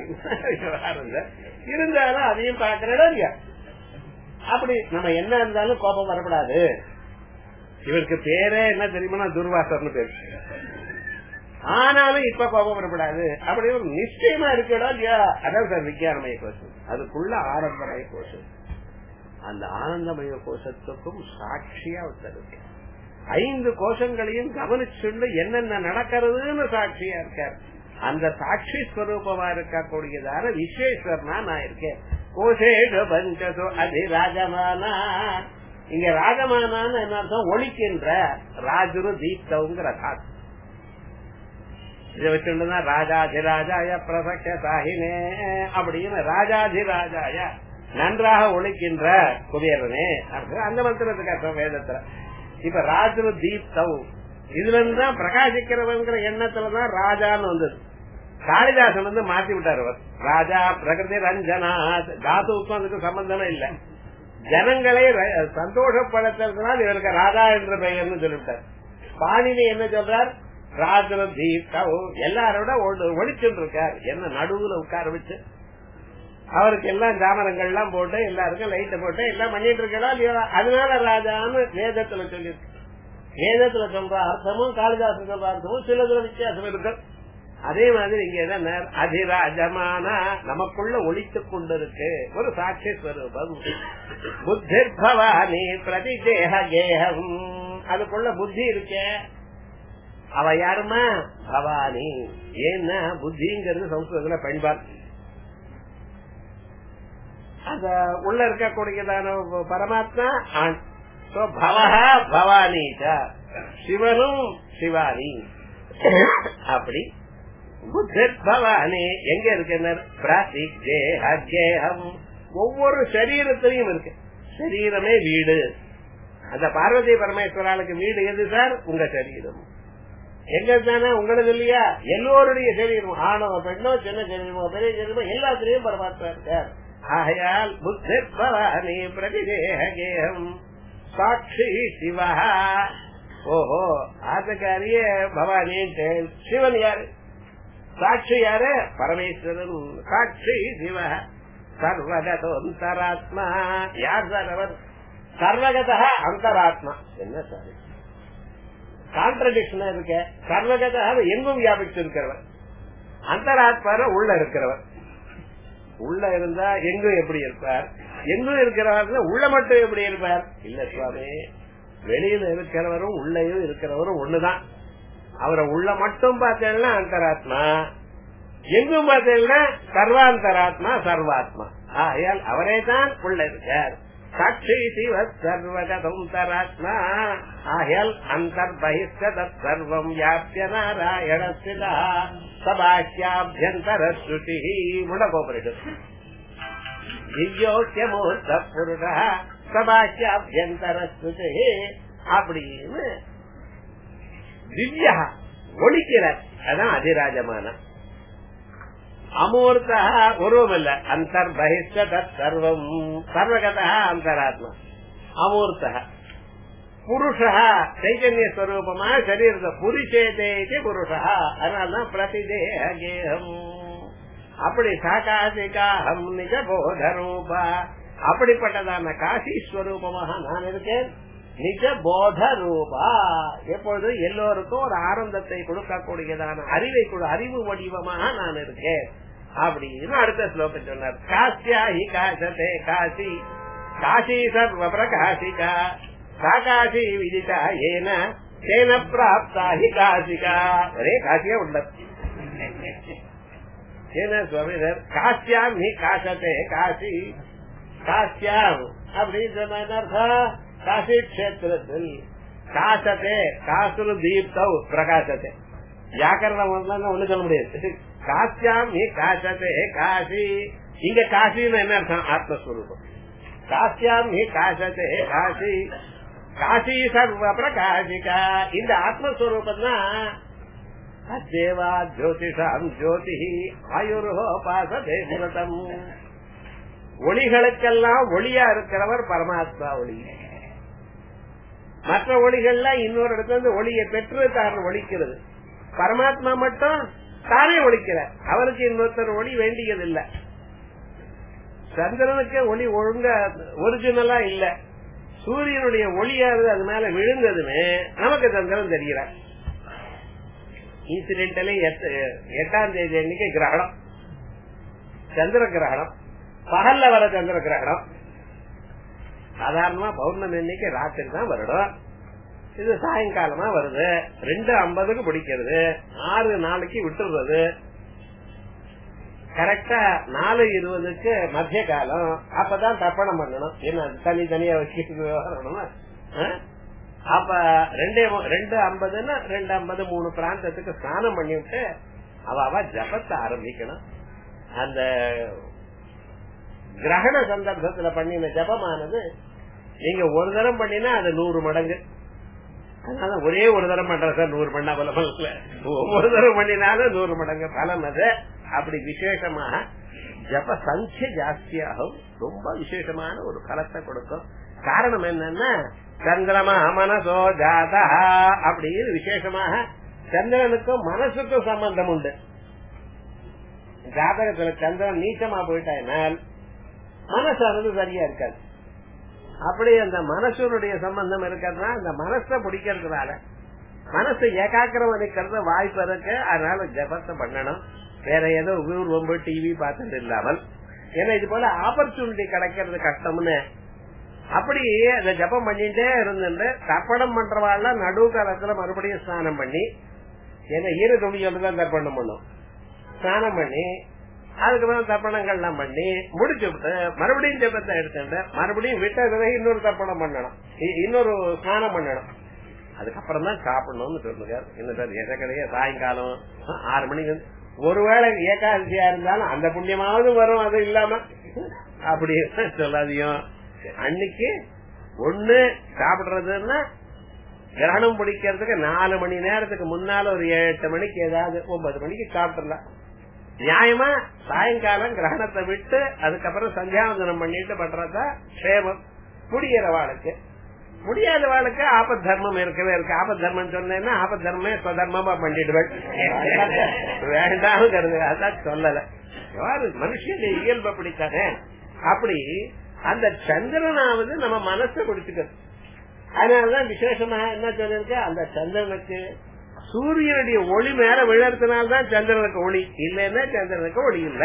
S1: இருந்தாலும் அதையும் பாக்குறா இல்லையா. அப்படி நம்ம என்ன இருந்தாலும் கோபம் வரக்கூடாது. இவருக்கு பேரே என்ன தெரியுமா, துர்வாசர்னு பேரு. ஆனாலும் இப்ப கோபம் வரப்படாது அப்படி ஒரு நிச்சயமா இருக்கடா இல்லையா? அதான் சார் விஞ்ஞானமய கோஷம். அதுக்குள்ள ஆனந்தமய கோஷம். அந்த ஆனந்தமய கோஷத்துக்கும் சாட்சியா வச்சிருக்கு. 5 கோஷங்களையும் கவனிச்சுள்ள என்னென்ன நடக்கிறதுன்னு சாட்சியா இருக்கார். அந்த சாட்சி ஸ்வரூபமா இருக்கக்கூடியதான விஸ்வேஸ்வரனா நான் இருக்கேன். கோஷேஷ பஞ்சசோ அதிராஜமானா. இங்க ராஜமானான்னு என்ன அர்த்தம்? ஒழிக்கின்ற ராஜுரு தீப்தவுங்கிற தாத்து. இதை வச்சுன்னா ராஜாதிராஜாய பிரசக்த சாகினே அப்படின்னு ராஜாதிராஜாய நன்றாக ஒழிக்கின்ற குபேரனே அந்த மந்திரத்துக்கு அர்த்தம் வேதத்துல. இப்ப ராஜுரு தீப்தவ் இதுல இருந்துதான் பிரகாசிக்கிறவங்கிற எண்ணத்துலதான் ராஜான்னு வந்தது. காளிதாசன் வந்து மாத்தி விட்டார். அவர் ராஜா பிரகிருதி ரஞ்சனாத் தாத்துவுக்கும் அதுக்கு சம்பந்தமே இல்ல. ஜனங்களை சந்தோஷப்படுத்துறதுனால இவருக்கு ராஜா என்ற பெயர்னு சொல்லிவிட்டார். பாணினி என்ன சொல்றார்? ராஜன தீப்தவ் எல்லாரோட ஒழிச்சுட்டு இருக்கார். என்ன நடுவுல உட்கார வச்சு அவருக்கு எல்லாம் ஜாமரங்கள் எல்லாம் போட்டு எல்லாருக்கும் லைட்ட போட்டு எல்லாம் பண்ணிட்டு இருக்கலாம். அதனால ராஜான்னு வேதத்துல சொல்லிருக்கு. வேதத்துல சொல்ற அர்த்தமும் காளிதாசன் சொல்ற அர்த்தமும் சிலதுல வித்தியாசம் இருக்கு. அதே மாதிரி இங்க என்ன அதிராஜமான நமக்குள்ள ஒழித்துக் கொண்டிருக்கு ஒரு சாட்சி ஸ்வரூபம். புத்திர் பவானி பிரதி தேக கேகம். அதுக்குள்ள புத்தி இருக்க. அவ யாருமா? பவானி. ஏன்னா புத்திங்கிறது சம்ஸ்கிருதத்துல பெண்பால். அத உள்ள இருக்கக்கூடியதான பரமாத்மா ஆண். பவஹா பவானி சிவனும் சிவானி. அப்படி புத்தர் பவானி எங்க இருக்கு? ஒவ்வொரு சரீரத்திலையும் இருக்கு. சரீரமே வீடு. அந்த பார்வதி பரமேஸ்வராளுக்கு வீடு எது சார்? உங்க சரீரம். எங்க தானே உங்களது இல்லையா? எல்லோருடைய சரீரம், ஆணோ பெண்ணோ சின்ன சரீரமோ பெரிய சரீரமோ எல்லாத்திலையும் பரமாத்மா இருக்கார். ஆகையால் புத்தர் பவானி பிரதிதேகம் சாட்சி சிவா. ஓஹோ ஆத்தக்காரிய பவானின்ட்டு சிவன் யாரு? சாட்சி யாரு? பரமேஸ்வரன். சாட்சி சிவ சர்வகதோந்தராத்மா. யார் சார் அவர்? சர்வகத அந்தராத்மா. என்ன சார் கான்ட்ரடிக்ஷனா இருக்க? சர்வகத எங்கும் வியாபிச்சு இருக்கிறவர், அந்தராத்மா உள்ள இருக்கிறவர். உள்ள இருந்தா எங்கும் எப்படி இருப்பார்? எங்கும் இருக்கிறவர் உள்ள மட்டும் எப்படி இருப்பார்? இல்ல சுவாமி, வெளியில இருக்கிறவரும் உள்ளயும் இருக்கிறவரும் ஒண்ணுதான். அவரை உள்ள மட்டும் பார்த்தேன்னா அந்தராத்மா, எங்கும் பார்த்தேன்னா சர்வாந்தராத்மா சர்வாத்மா. ஆகையால் அவரே தான் உள்ள இருக்கார். சாட்சி சிவ சர்வகதந்தராத்மா. ஆகையால் அந்தர்பகிஷ்ட சர்வம் வியாபிய நாராயண ஸ்திதா சபாஹ்யாபியந்தர ஸ்ருதி. முடகோபரிஷத் திவ்யோக்கியமூர்த்த புருஷ சபாஹ்யாபியந்தர ஸ்ருதி அப்படின்னு திவ்யா ஒழிக்கிறார். அதான் அதிராஜமான. அமூர்த்தா உருவம் இல்ல. அந்தர்பகிஷ்ட சர்வம் சர்வகதா அந்தராத்மா. அமூர்த்த புருஷா சைதன்ய ஸ்வரூபமா சரீரத்தை புரிஷேதே புருஷா. அதனால்தான் பிரதிதேகம். அப்படி சாகாசிகாஹம் நிஜ போதரூபா. அப்படிப்பட்டதான காசி ஸ்வரூபமாக நான் இருக்கேன். நிஜ போத ரூபா. எப்பொழுது எல்லோருக்கும் ஒரு ஆனந்தத்தை கொடுக்கக்கூடியதான அறிவை அறிவு வடிவமாக நான் இருக்கேன் அப்படின்னு அடுத்த ஸ்லோகம் சொன்னார். காசியா ஹி காசதே காசி காசி சர்வ பிரகாசிகா காசி விதிதா ஏன தேன பிராப்தா ஹி காசிகா. ஒரே காசியா உள்ளது. ஏன்னா சுவாமி காசியாம் ஹி காசதே காசி காசியாம் அப்படின்னு சொன்ன காசி கஷேத்திரத்தில் காசத்தே காசுரு தீப்தவ் பிரகாசத்தை. வியாக்கரணம் ஒண்ணு சொல்ல முடியாது. காசியாம் ஹி காசத்தே காசி. இங்க காசின்னு என்ன அர்த்தம்? ஆத்மஸ்வரூபம். காசியாம் ஹி காசத்தே காசி காசி சர்வ பிரகாசிகா. இந்த ஆத்மஸ்வரூபம் தான் அத்தேவா ஜோதிஷாம் ஜோதி ஆயுர்ஹோபாசதே மிருதம். ஒளிகளுக்கெல்லாம் ஒளியா இருக்கிறவர் பரமாத்மா ஒளி. மற்ற ஒளிகள்லாம் இன்னொரு இடத்துல இருந்து ஒளியை பெற்று தான் ஒளிக்கிறது. பரமாத்மா மட்டும் தானே ஒளிக்கிறார். அவருக்கு இன்னொருத்தர் ஒளி வேண்டியதில்லை. சந்திரனுக்கு ஒளி ஒழுங்கா ஒரிஜினலா இல்ல. சூரியனுடைய ஒளியாவது அது மேல விழுந்ததுன்னு நமக்கு சந்திரன் தெரிகிறார். இன்சிடென்டலி 8ஆம் தேதி அன்னைக்கு கிரகணம், சந்திர கிரகணம், பகல்ல வர சந்திர கிரகணம். சாதாரணமா பௌர்ணமி அன்னைக்கு ராத்திரி தான் வருடம், இது சாயங்காலமா வருது. 2:50க்கு பிடிக்கிறது, 6 நாளைக்கு விட்டுறது. கரெக்டா 4:20க்கு மத்திய காலம், அப்பதான் தர்ப்பணம் பண்ணணும். என்ன தனித்தனியா வச்சுட்டு வரணும். அப்ப 2:50ன்னா 2:50 3 பிராந்தத்துக்கு ஸ்நானம் பண்ணிவிட்டு அவ ஜபத்தை ஆரம்பிக்கணும். அந்த கிரகண சந்தர்ப்பத்துல பண்ணின ஜபமானது நீங்க ஒரு தரம் பண்ணினா அது 100 மடங்கு. அதனால ஒரே ஒரு தரம் பண்ற சார் 100 பண்ணா பலம் இல்ல, ஒவ்வொரு தரம் பண்ணினாலும் 100 மடங்கு பலம். அது அப்படி விசேஷமா ஜப சங்கிய ஜாஸ்தியாகும், ரொம்ப விசேஷமான ஒரு பலத்தை கொடுக்கும். காரணம் என்னன்னா சந்திரமா மனசோ ஜாதா அப்படின்னு விசேஷமாக சந்திரனுக்கும் மனசுக்கும் சம்பந்தம் உண்டு. ஜாதகத்துல சந்திரன் நீச்சமா போயிட்டால் மனசானது சரியா இருக்காது. அப்படி அந்த மனசனுடைய சம்பந்தம் இருக்கிறதுனா அந்த மனசை பிடிக்கிறதுனால மனசு ஏகாக்கிரம் அளிக்கிறது வாய்ப்பு இருக்கு. அதனால ஜபத்தை பண்ணணும், வேற ஏதோ ஊர்வம்பு டிவி பார்த்தது இல்லாமல். ஏன்னா இது போல ஆப்பர்ச்சுனிட்டி கிடைக்கிறது கஷ்டம்னு அப்படி அந்த ஜபம் பண்ணிட்டே இருந்து தர்ப்பணம் பண்றவாள் நடு காலத்துல மறுபடியும் ஸ்நானம் பண்ணி, ஏன்னா ஈர துணியோடுதான் தர்ப்பணம் பண்ணும், ஸ்நானம் பண்ணி அதுக்கப்புறம் தர்ப்பணங்கள்லாம் பண்ணி முடிச்சு விட்டு மறுபடியும் ஜபத்தை எடுத்துட்டு மறுபடியும் விட்டதுல இன்னொரு தர்ப்பணம் பண்ணணும், இன்னொரு ஸ்நானம் பண்ணணும். அதுக்கப்புறம் தான் சாப்பிடணும்னு சொல்லுங்க. என்ன சார் எதற்கடைய சாயங்காலம் 6 மணிக்கு ஒருவேளை ஏகாதசியா இருந்தாலும் அந்த புண்ணியமாவது வரும், அது இல்லாம அப்படி சொல்லாதையும். அன்னைக்கு ஒண்ணு சாப்பிடுறதுன்னா கிரகணம் பிடிக்கிறதுக்கு 4 மணி நேரத்துக்கு முன்னால ஒரு 8 மணிக்கு ஏதாவது 9 மணிக்கு சாப்பிடலாம். நியாயமா சாயங்காலம் கிரகணத்தை விட்டு அதுக்கப்புறம் சந்தியாவந்தனம் பண்ணிட்டு பண்றதா சேமம். முடிகிற வாழ்க்கை, முடியாத வாழ்க்கை ஆபத் தர்மம் இருக்கவே இருக்கு. ஆபத் தர்மம் சொன்னேன்னா ஆபத் தர்மே ஸ்வதர்மமா பண்ணிடுவேன் வேண்டாம், அதான் சொல்லல. மனுஷனுடைய இயல்பு அப்படித்தானே. அப்படி அந்த சந்திரனாவது நம்ம மனசை குடிச்சுக்கிறது. அதனாலதான் விசேஷமா என்ன சொல்லிருக்க, அந்த சந்திரனுக்கு சூரியனுடைய ஒளி மேல விழறதுனால்தான் சந்திரனுக்கு ஒளி, இல்லைன்னா சந்திரனுக்கு ஒளி இல்லை.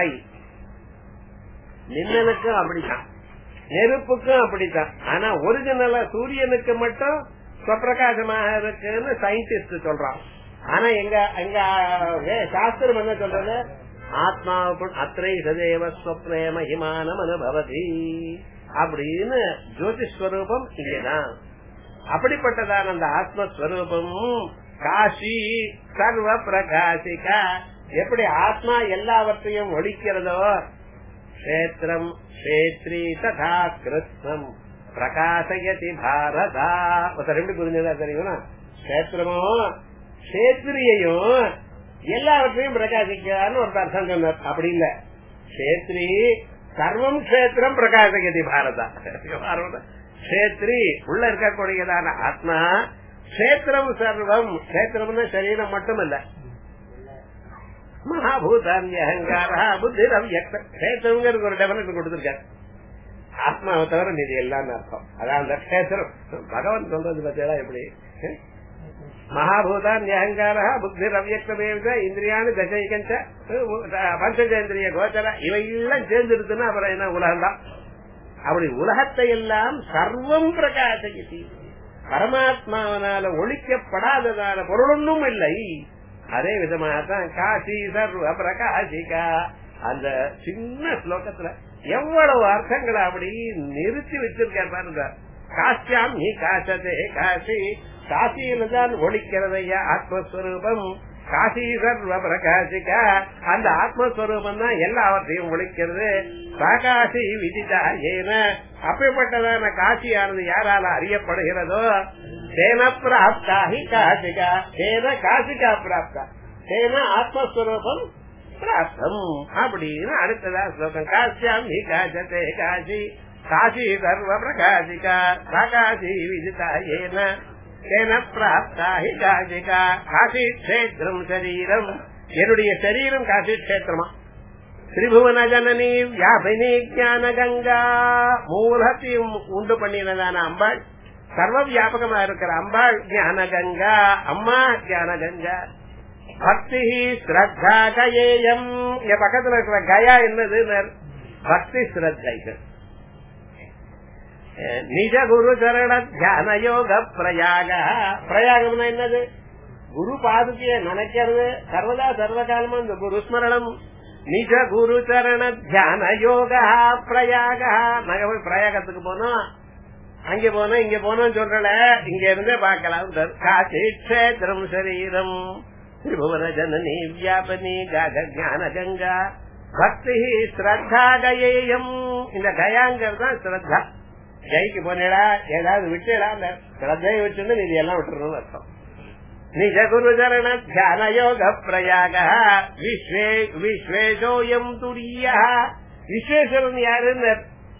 S1: மின்னலுக்கும் அப்படித்தான், நெருப்புக்கும் அப்படித்தான். ஆனா ஒரிஜினலா சூரியனுக்கு மட்டும் சுவப்பிரகாசமாக இருக்குன்னு சயின்டிஸ்ட் சொல்றான். ஆனா எங்க சாஸ்திரம் என்ன சொல்றது, ஆத்மாவுக்கு அத்திரை சதேவ ஸ்வப்ரேம ஹிமானம் அனுபவதி அப்படின்னு ஜோதிஸ்வரூபம் இங்கேதான். அப்படிப்பட்டதான அந்த ஆத்மஸ்வரூபம் காசி சர்வ பிரகாசிகா. எப்படி ஆத்மா எல்லாவற்றையும் ஒழிக்கிறதோ, கஷேத்திரம் கஷேத்ரி ததா கிருஷ்ணம் பிரகாசயதி பாரதா. எப்படி புரிஞ்சதா தெரியுமா? கஷேத்திரமும் கஷேத்திரியையும் எல்லாவற்றையும் பிரகாசிக்கான்னு ஒரு அர்த்தம் சொன்னார். அப்படி இல்ல, கஷேத்ரி சர்வம் கஷேத்திரம் பிரகாசயதி பாரதா. கஷேத்ரி உள்ள இருக்கக்கூடியதான ஆத்மா, கஷேத்திரம் சர்வம். கஷேத்திரம்னா சரீரம் மட்டும் இல்ல, மகாபூதான்ய அகங்காரா புத்தி கஷேத்திரம்ங்கிறது ஒரு டெபினேஷன் கொடுத்திருக்காரு. ஆத்மாவை தவிர நிதி எல்லாம் அர்த்தம். அதான் அந்த கஷேத்திரம் பகவான் சொல்றது பத்தியா எப்படி, மகாபூதான்ய அகங்காரா புத்தி அவ்யக்தமேவ இந்திரியானு தசைகஞ்ச பஞ்சேந்திரிய கோச்சர இவையெல்லாம் சேர்ந்துருக்குன்னா அப்புறம் என்ன உலகம் தான். அப்படி உலகத்தை எல்லாம் சர்வம் பிரகாசயதி, பரமாத்மாவனால ஒழிக்கப்படாததான பொருளொன்னும் இல்லை. அதே விதமாகத்தான் காசி சர்வ பிரகாசிகா. அந்த சின்ன ஸ்லோகத்துல எவ்வளவு அர்த்தங்களை அப்படி நிறுத்தி வச்சிருக்கார் பாருங்க. காசியாம் நீ காசதே காசி, காசியில தான் ஒழிக்கிறதையா ஆத்மஸ்வரூபம். காசி சர்வ பிரகாசிகா, அந்த ஆத்மஸ்வரூபம் தான் எல்லாவற்றையும் ஒழிக்கிறது. பிரகாசி விதிதா ஏன, அப்படிப்பட்டதான காசியானது யாரால அறியப்படுகிறதோ, தேன பிராப்தா ஹி காசிகா, தேன காசிகா பிராப்தா, தேன ஆத்மஸ்வரூபம் பிராப்தம் அப்படின்னு அடுத்ததா ஸ்லோகம். காசியாம் ஹி காசதே காசி, காசி சர்வ பிரகாசிகா, பிரகாசி விதிதா ஏன தேன பிராப்தா ஹி காசிகா. காசி கஷேத்திரம் சரீரம், என்னுடைய சரீரம் காசி கஷேத்திரமா. திரிபுவன ஜனனி வியாபினி ஞான கங்கா, மூலத்தையும் உண்டு பண்ணினதான அம்பாள், சர்வ வியாபகமா இருக்கிற அம்பாள் ஞான கங்கா, அம்மா ஞான கங்கா. பக்தி ஸ்ரத்தா கயேயம். இங்க பக்கத்துல இருக்கிற கயா என்னது? பக்தி ஸ்ரத்தைகள். நிஜ குரு சரண தியான யோக பிரயாக. பிரயாகம்னா என்னது? குரு பாதுகைய நினைக்கிறது சர்வதா சர்வகாலமா இந்த குரு ஸ்மரணம். நிஜ குரு சரண தியான யோக பிரயாக. நாங்க போய் பிரயாகத்துக்கு போனோம், அங்க போனோம் இங்க போனோம் சொல்றல, இங்க இருந்தே பார்க்கலாம். காசி கஷேத்திரம் சரீரம் திரிபுவன ஜனனி வியாபனி காக ஞான கங்கா பக்தி ஸ்ரத்தா கயேயம். இந்த கயாங்கிறது தான் ஸ்ரத்தா. ஜெயிக்கு போனேடா ஏதாவது விட்டுடா, அந்த ஸ்ரத்தையை விட்டு நீ எல்லாம் விட்டுறணும் அர்த்தம். நிஜ குரு சரண தியான யோக பிரயாக. விஸ்வேஷோயம் துரிய. விஸ்வேஸ்வரன் யாருன்னு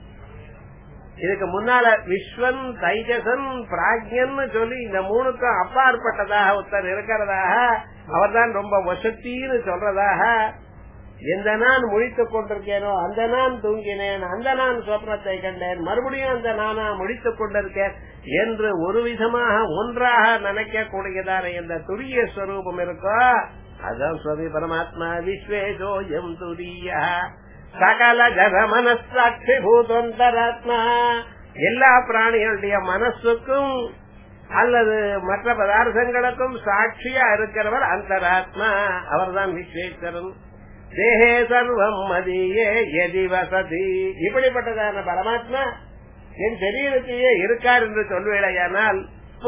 S1: இதுக்கு முன்னால விஸ்வன் தைஜசன் பிராக்யன் சொல்லி இந்த மூணுக்கும் அப்பாற்பட்டதாக ஒருத்தர் இருக்கிறதாக, அவர் தான் ரொம்ப வசத்தின்னு சொல்றதாக, எந்த நான் முழித்துக் கொண்டிருக்கேனோ அந்த நான் தூங்கினேன், அந்த நான் சொப்னத்தை கண்டேன், மறுபடியும் அந்த நானா முழித்துக் கொண்டிருக்கேன் என்று ஒரு விதமாக ஒன்றாக நினைக்க கூடியதான எந்த துரிய ஸ்வரூபம் இருக்கோ அதுதான் சுவாமி பரமாத்மா. விஸ்வேஷோயம் துரிய சகல ஜன மனசாட்சி பூதந்தராத்மா. எல்லா பிராணிகளுடைய மனசுக்கும் அல்லது மற்ற பதார்த்தங்களுக்கும் சாட்சியா இருக்கிறவர் அந்தராத்மா, அவர்தான் விஸ்வேஸ்வரன். தேஹே சர்வம் மதியே எதி வசதி. இப்படிப்பட்டதான பரமாத்மா என் சரீரத்தையே இருக்கார் என்று சொல்வேடையானால்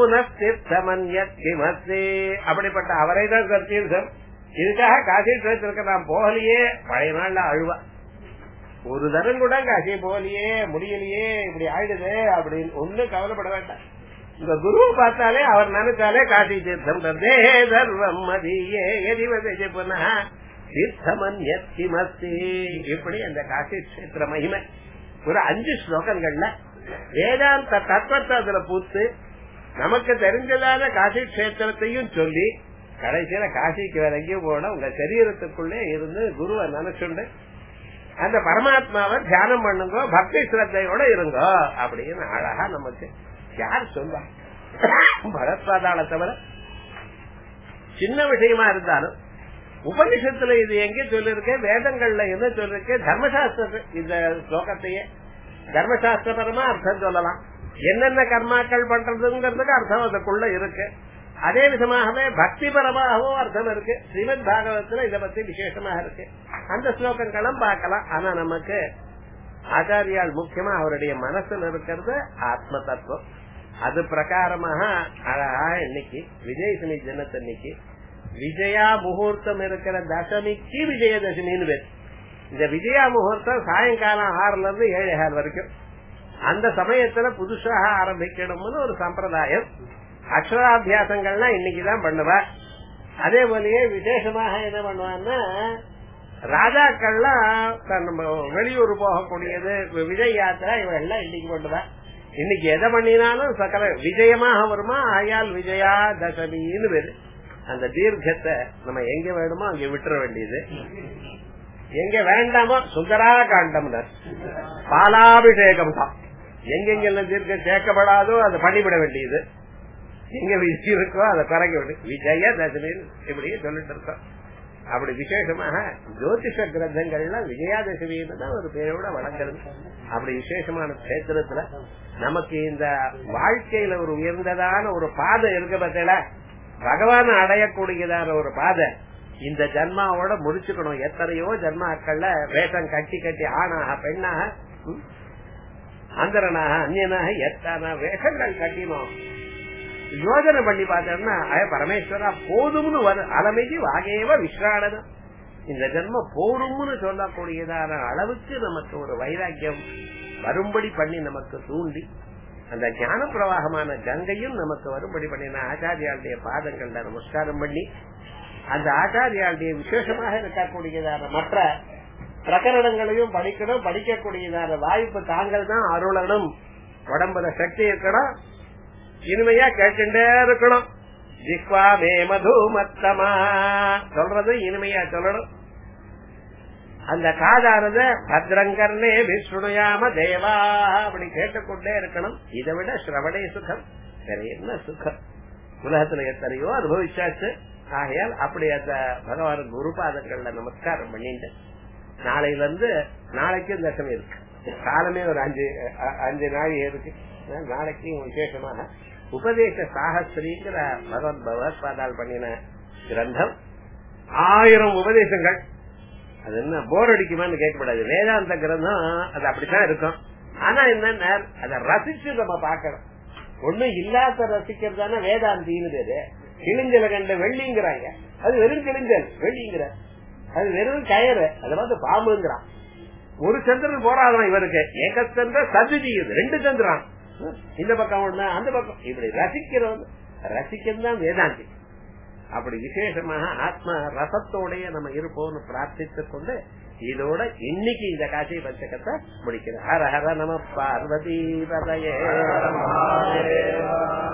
S1: புனஸ்திர்த்தமன்யத்திமஸ்தி. அப்படிப்பட்ட அவரை தான் கருத்தீர்கள். இதுக்காக காசி கஷேத்திரத்துக்கு நான் போகலையே, பழைய நாள்ல அழுவா, ஒரு தரம் கூட காசி போகலையே, முடியலையே, இப்படி ஆயிடுது அப்படின்னு ஒண்ணு கவலைப்பட வேண்டாம். இந்த குருவை பார்த்தாலே அவர் நினைச்சாலே காசி தீர்த்தம். தேஹே சர்வம் மதியே எதி வசதி புனः தீர்த்தமன்யத்திமஸ்தி. இப்படி அந்த காசி கஷேத்திர மகிமை ஒரு 5 ஸ்லோகங்கள்ல வேதாந்த தத்துவத்தை அதுல பூத்து நமக்கு தெரிஞ்சதான காசி கஷேத்திரத்தையும் சொல்லி கடைசியில காசிக்கு வேற எங்கேயும் போனா உங்க சரீரத்துக்குள்ளே இருந்து குருவை நினைச்சுண்டு அந்த பரமாத்மாவை தியானம் பண்ணுங்க, பக்தி ஸ்ரத்தையோட இருங்க அப்படின்னு அழகா நமக்கு யார் சொல்வா? பரத்வாதால தவிர சின்ன விஷயமா இருந்தாலும் உபனிஷத்துல இது எங்க சொல்லிருக்க, வேதங்கள்ல என்ன சொல்லிருக்க, தர்மசாஸ்திர இந்த ஸ்லோகத்தையே தர்மசாஸ்திரபரமா அர்த்தம் சொல்லலாம். என்னென்ன கர்மாக்கள் பண்றதுங்கிறதுக்கு அர்த்தம் அதுக்குள்ள இருக்கு. அதே விதமாகவே பக்தி பரமாகவும் அர்த்தம் இருக்கு. ஸ்ரீமத் பாகவத்துல இதை பத்தி விசேஷமாக இருக்கு. அந்த ஸ்லோகங்களும் பார்க்கலாம். ஆனா நமக்கு ஆச்சாரியால் முக்கியமா அவருடைய மனசுல இருக்கிறது ஆத்ம தத்துவம். அது பிரகாரமாக அழகா இன்னைக்கு விஜயதசமி தினத்தன்னைக்கு விஜயா முகூர்த்தம் இருக்கிற தசமிக்கு விஜயதசமின்னு பேர். இந்த விஜயா முகூர்த்தம் சாயங்காலம் 6ல இருந்து 7:15 வரைக்கும் அந்த சமயத்துல புதுசாக ஆரம்பிக்கணும்னு ஒரு சம்பிரதாயம். அக்ஷராபியாசங்கள்லாம் இன்னைக்குதான் பண்ணுவா. அதே போலயே விசேஷமாக என்ன பண்ணுவான்னா ராஜாக்கள்லாம் வெளியூர் போகக்கூடியது விஜய் யாத்திரா இவெல்லாம் இன்னைக்கு பண்ணுவா. இன்னைக்கு எதை பண்ணினாலும் சகல விஜயமாக வருமா, ஆயால் விஜயா தசமின்னு பேரு. அந்த தீர்க்கத்தை நம்ம எங்க வேணுமோ அங்க விட்டுற வேண்டியது, எங்க வேண்டாமோ சுந்தரா காண்டம்னர் பாலாபிஷேகம் தான். எங்கெங்கெல்லாம் தீர்க்கம் சேர்க்கப்படாதோ அதை பண்ணிவிட வேண்டியது, எங்க விஜய் இருக்கோ அதை குறைக்க வேண்டியது. விஜய தசமி இப்படியே சொல்லிட்டு இருக்கோம். அப்படி விசேஷமாக ஜோதிஷ கிரந்தங்கள்ல விஜயாதசமின்னு தான் ஒரு பேரோட வழங்குறது. அப்படி விசேஷமான கஷேத்திரத்துல நமக்கு இந்த வாழ்க்கையில ஒரு உயர்ந்ததான ஒரு பாதை இருக்க பத்தில பகவான அடையக்கூடியதான ஒரு பாதை இந்த ஜன்மாவோட முடிச்சுக்கணும். எத்தனையோ ஜன்மாக்கள்ல வேஷம் கட்டி கட்டி ஆணாக பெண்ணாக அந்தரனாக அந்நியனாக எத்தனை வேஷங்கள் கட்டினோம். யோஜனை பண்ணி பார்த்தோம்னா பரமேஸ்வரா போதும்னு அலமைக்கு வாகேவ விஸ்ராடனம். இந்த ஜென்மம் போதும்னு சொல்லக்கூடியதான அளவுக்கு நமக்கு ஒரு வைராக்கியம் வரும்படி பண்ணி நமக்கு தூண்டி அந்த ஞான பிரவாகமான கங்கையும் நமக்கு வரும்படி பண்ணின ஆச்சாரியாளுடைய பாதங்கள்ல நமஸ்காரம் பண்ணி அந்த ஆச்சாரியாளுடைய விசேஷமாக இருக்கக்கூடியதான மற்ற பிரகரணங்களையும் படிக்கணும். படிக்கக்கூடியதான வாய்ப்பு தாங்கள் தான் அருளணும். உடம்புல சக்தி இருக்கணும், இனிமையா கேட்டுட்டே இருக்கணும். ஜிஹ்வாமே மதுமத்தமா சொல்றது இனிமையா சொல்லணும். அந்த காதானது பத்ரங்கர்ணே விஷ்ணுயாம தேவா அப்படி கேட்டுக்கொண்டே இருக்கணும். இதை விட ஸ்ரவணே சுகம் வேற என்ன சுகம்? உலகத்துல எத்தனையோ அனுபவிச்சாச்சு. ஆகையால் அப்படி அந்த பகவான் குருபாதங்கள்ல நமஸ்காரம் பண்ணிட்டு நாளையில இருந்து நாளைக்கும் தசமி இருக்கு. காலமே ஒரு 5 நாள் இருக்கு. நாளைக்கு விசேஷமாக உபதேச சாகஸ்திரிங்கிற பகவத் பகவத்பாதால் பண்ணின கிரந்தம். 1000 உபதேசங்கள். அது என்ன போர் அடிக்குமான்னு கேட்கக்கூடாது. வேதாந்த கிரந்தம் அது அப்படித்தான் இருக்கும். ஆனா என்ன அதை ரசிச்சு நம்ம பாக்கணும். ஒண்ணும் இல்லாத ரசிக்கிறதான வேதாந்தின்னு பேரு. கிழிஞ்சல கண்ட வெள்ளிங்கிறாங்க. அது வெறும் கிழிஞ்சல் வெள்ளிங்கிற, அது வெறும் கயறு, அதை வந்து பாம்புங்கிறான். ஒரு சந்திரன் போராதான் இவருக்கு. ஏகச்சந்திர சதுஜி, 2 சந்திரான், இந்த பக்கம் ஒண்ணு அந்த பக்கம். இப்படி ரசிக்கிறோம், ரசிக்கதான் வேதாந்தி. அப்படி விசேஷமாக ஆத்ம ரசத்தோடைய நம்ம இருப்போம்னு பிரார்த்தித்துக் கொண்டு இதோட இன்னைக்கு இந்த காசி பஞ்சகத்தை முடிக்கிறோம். ஹர ஹர நம பார்வதி பதயே.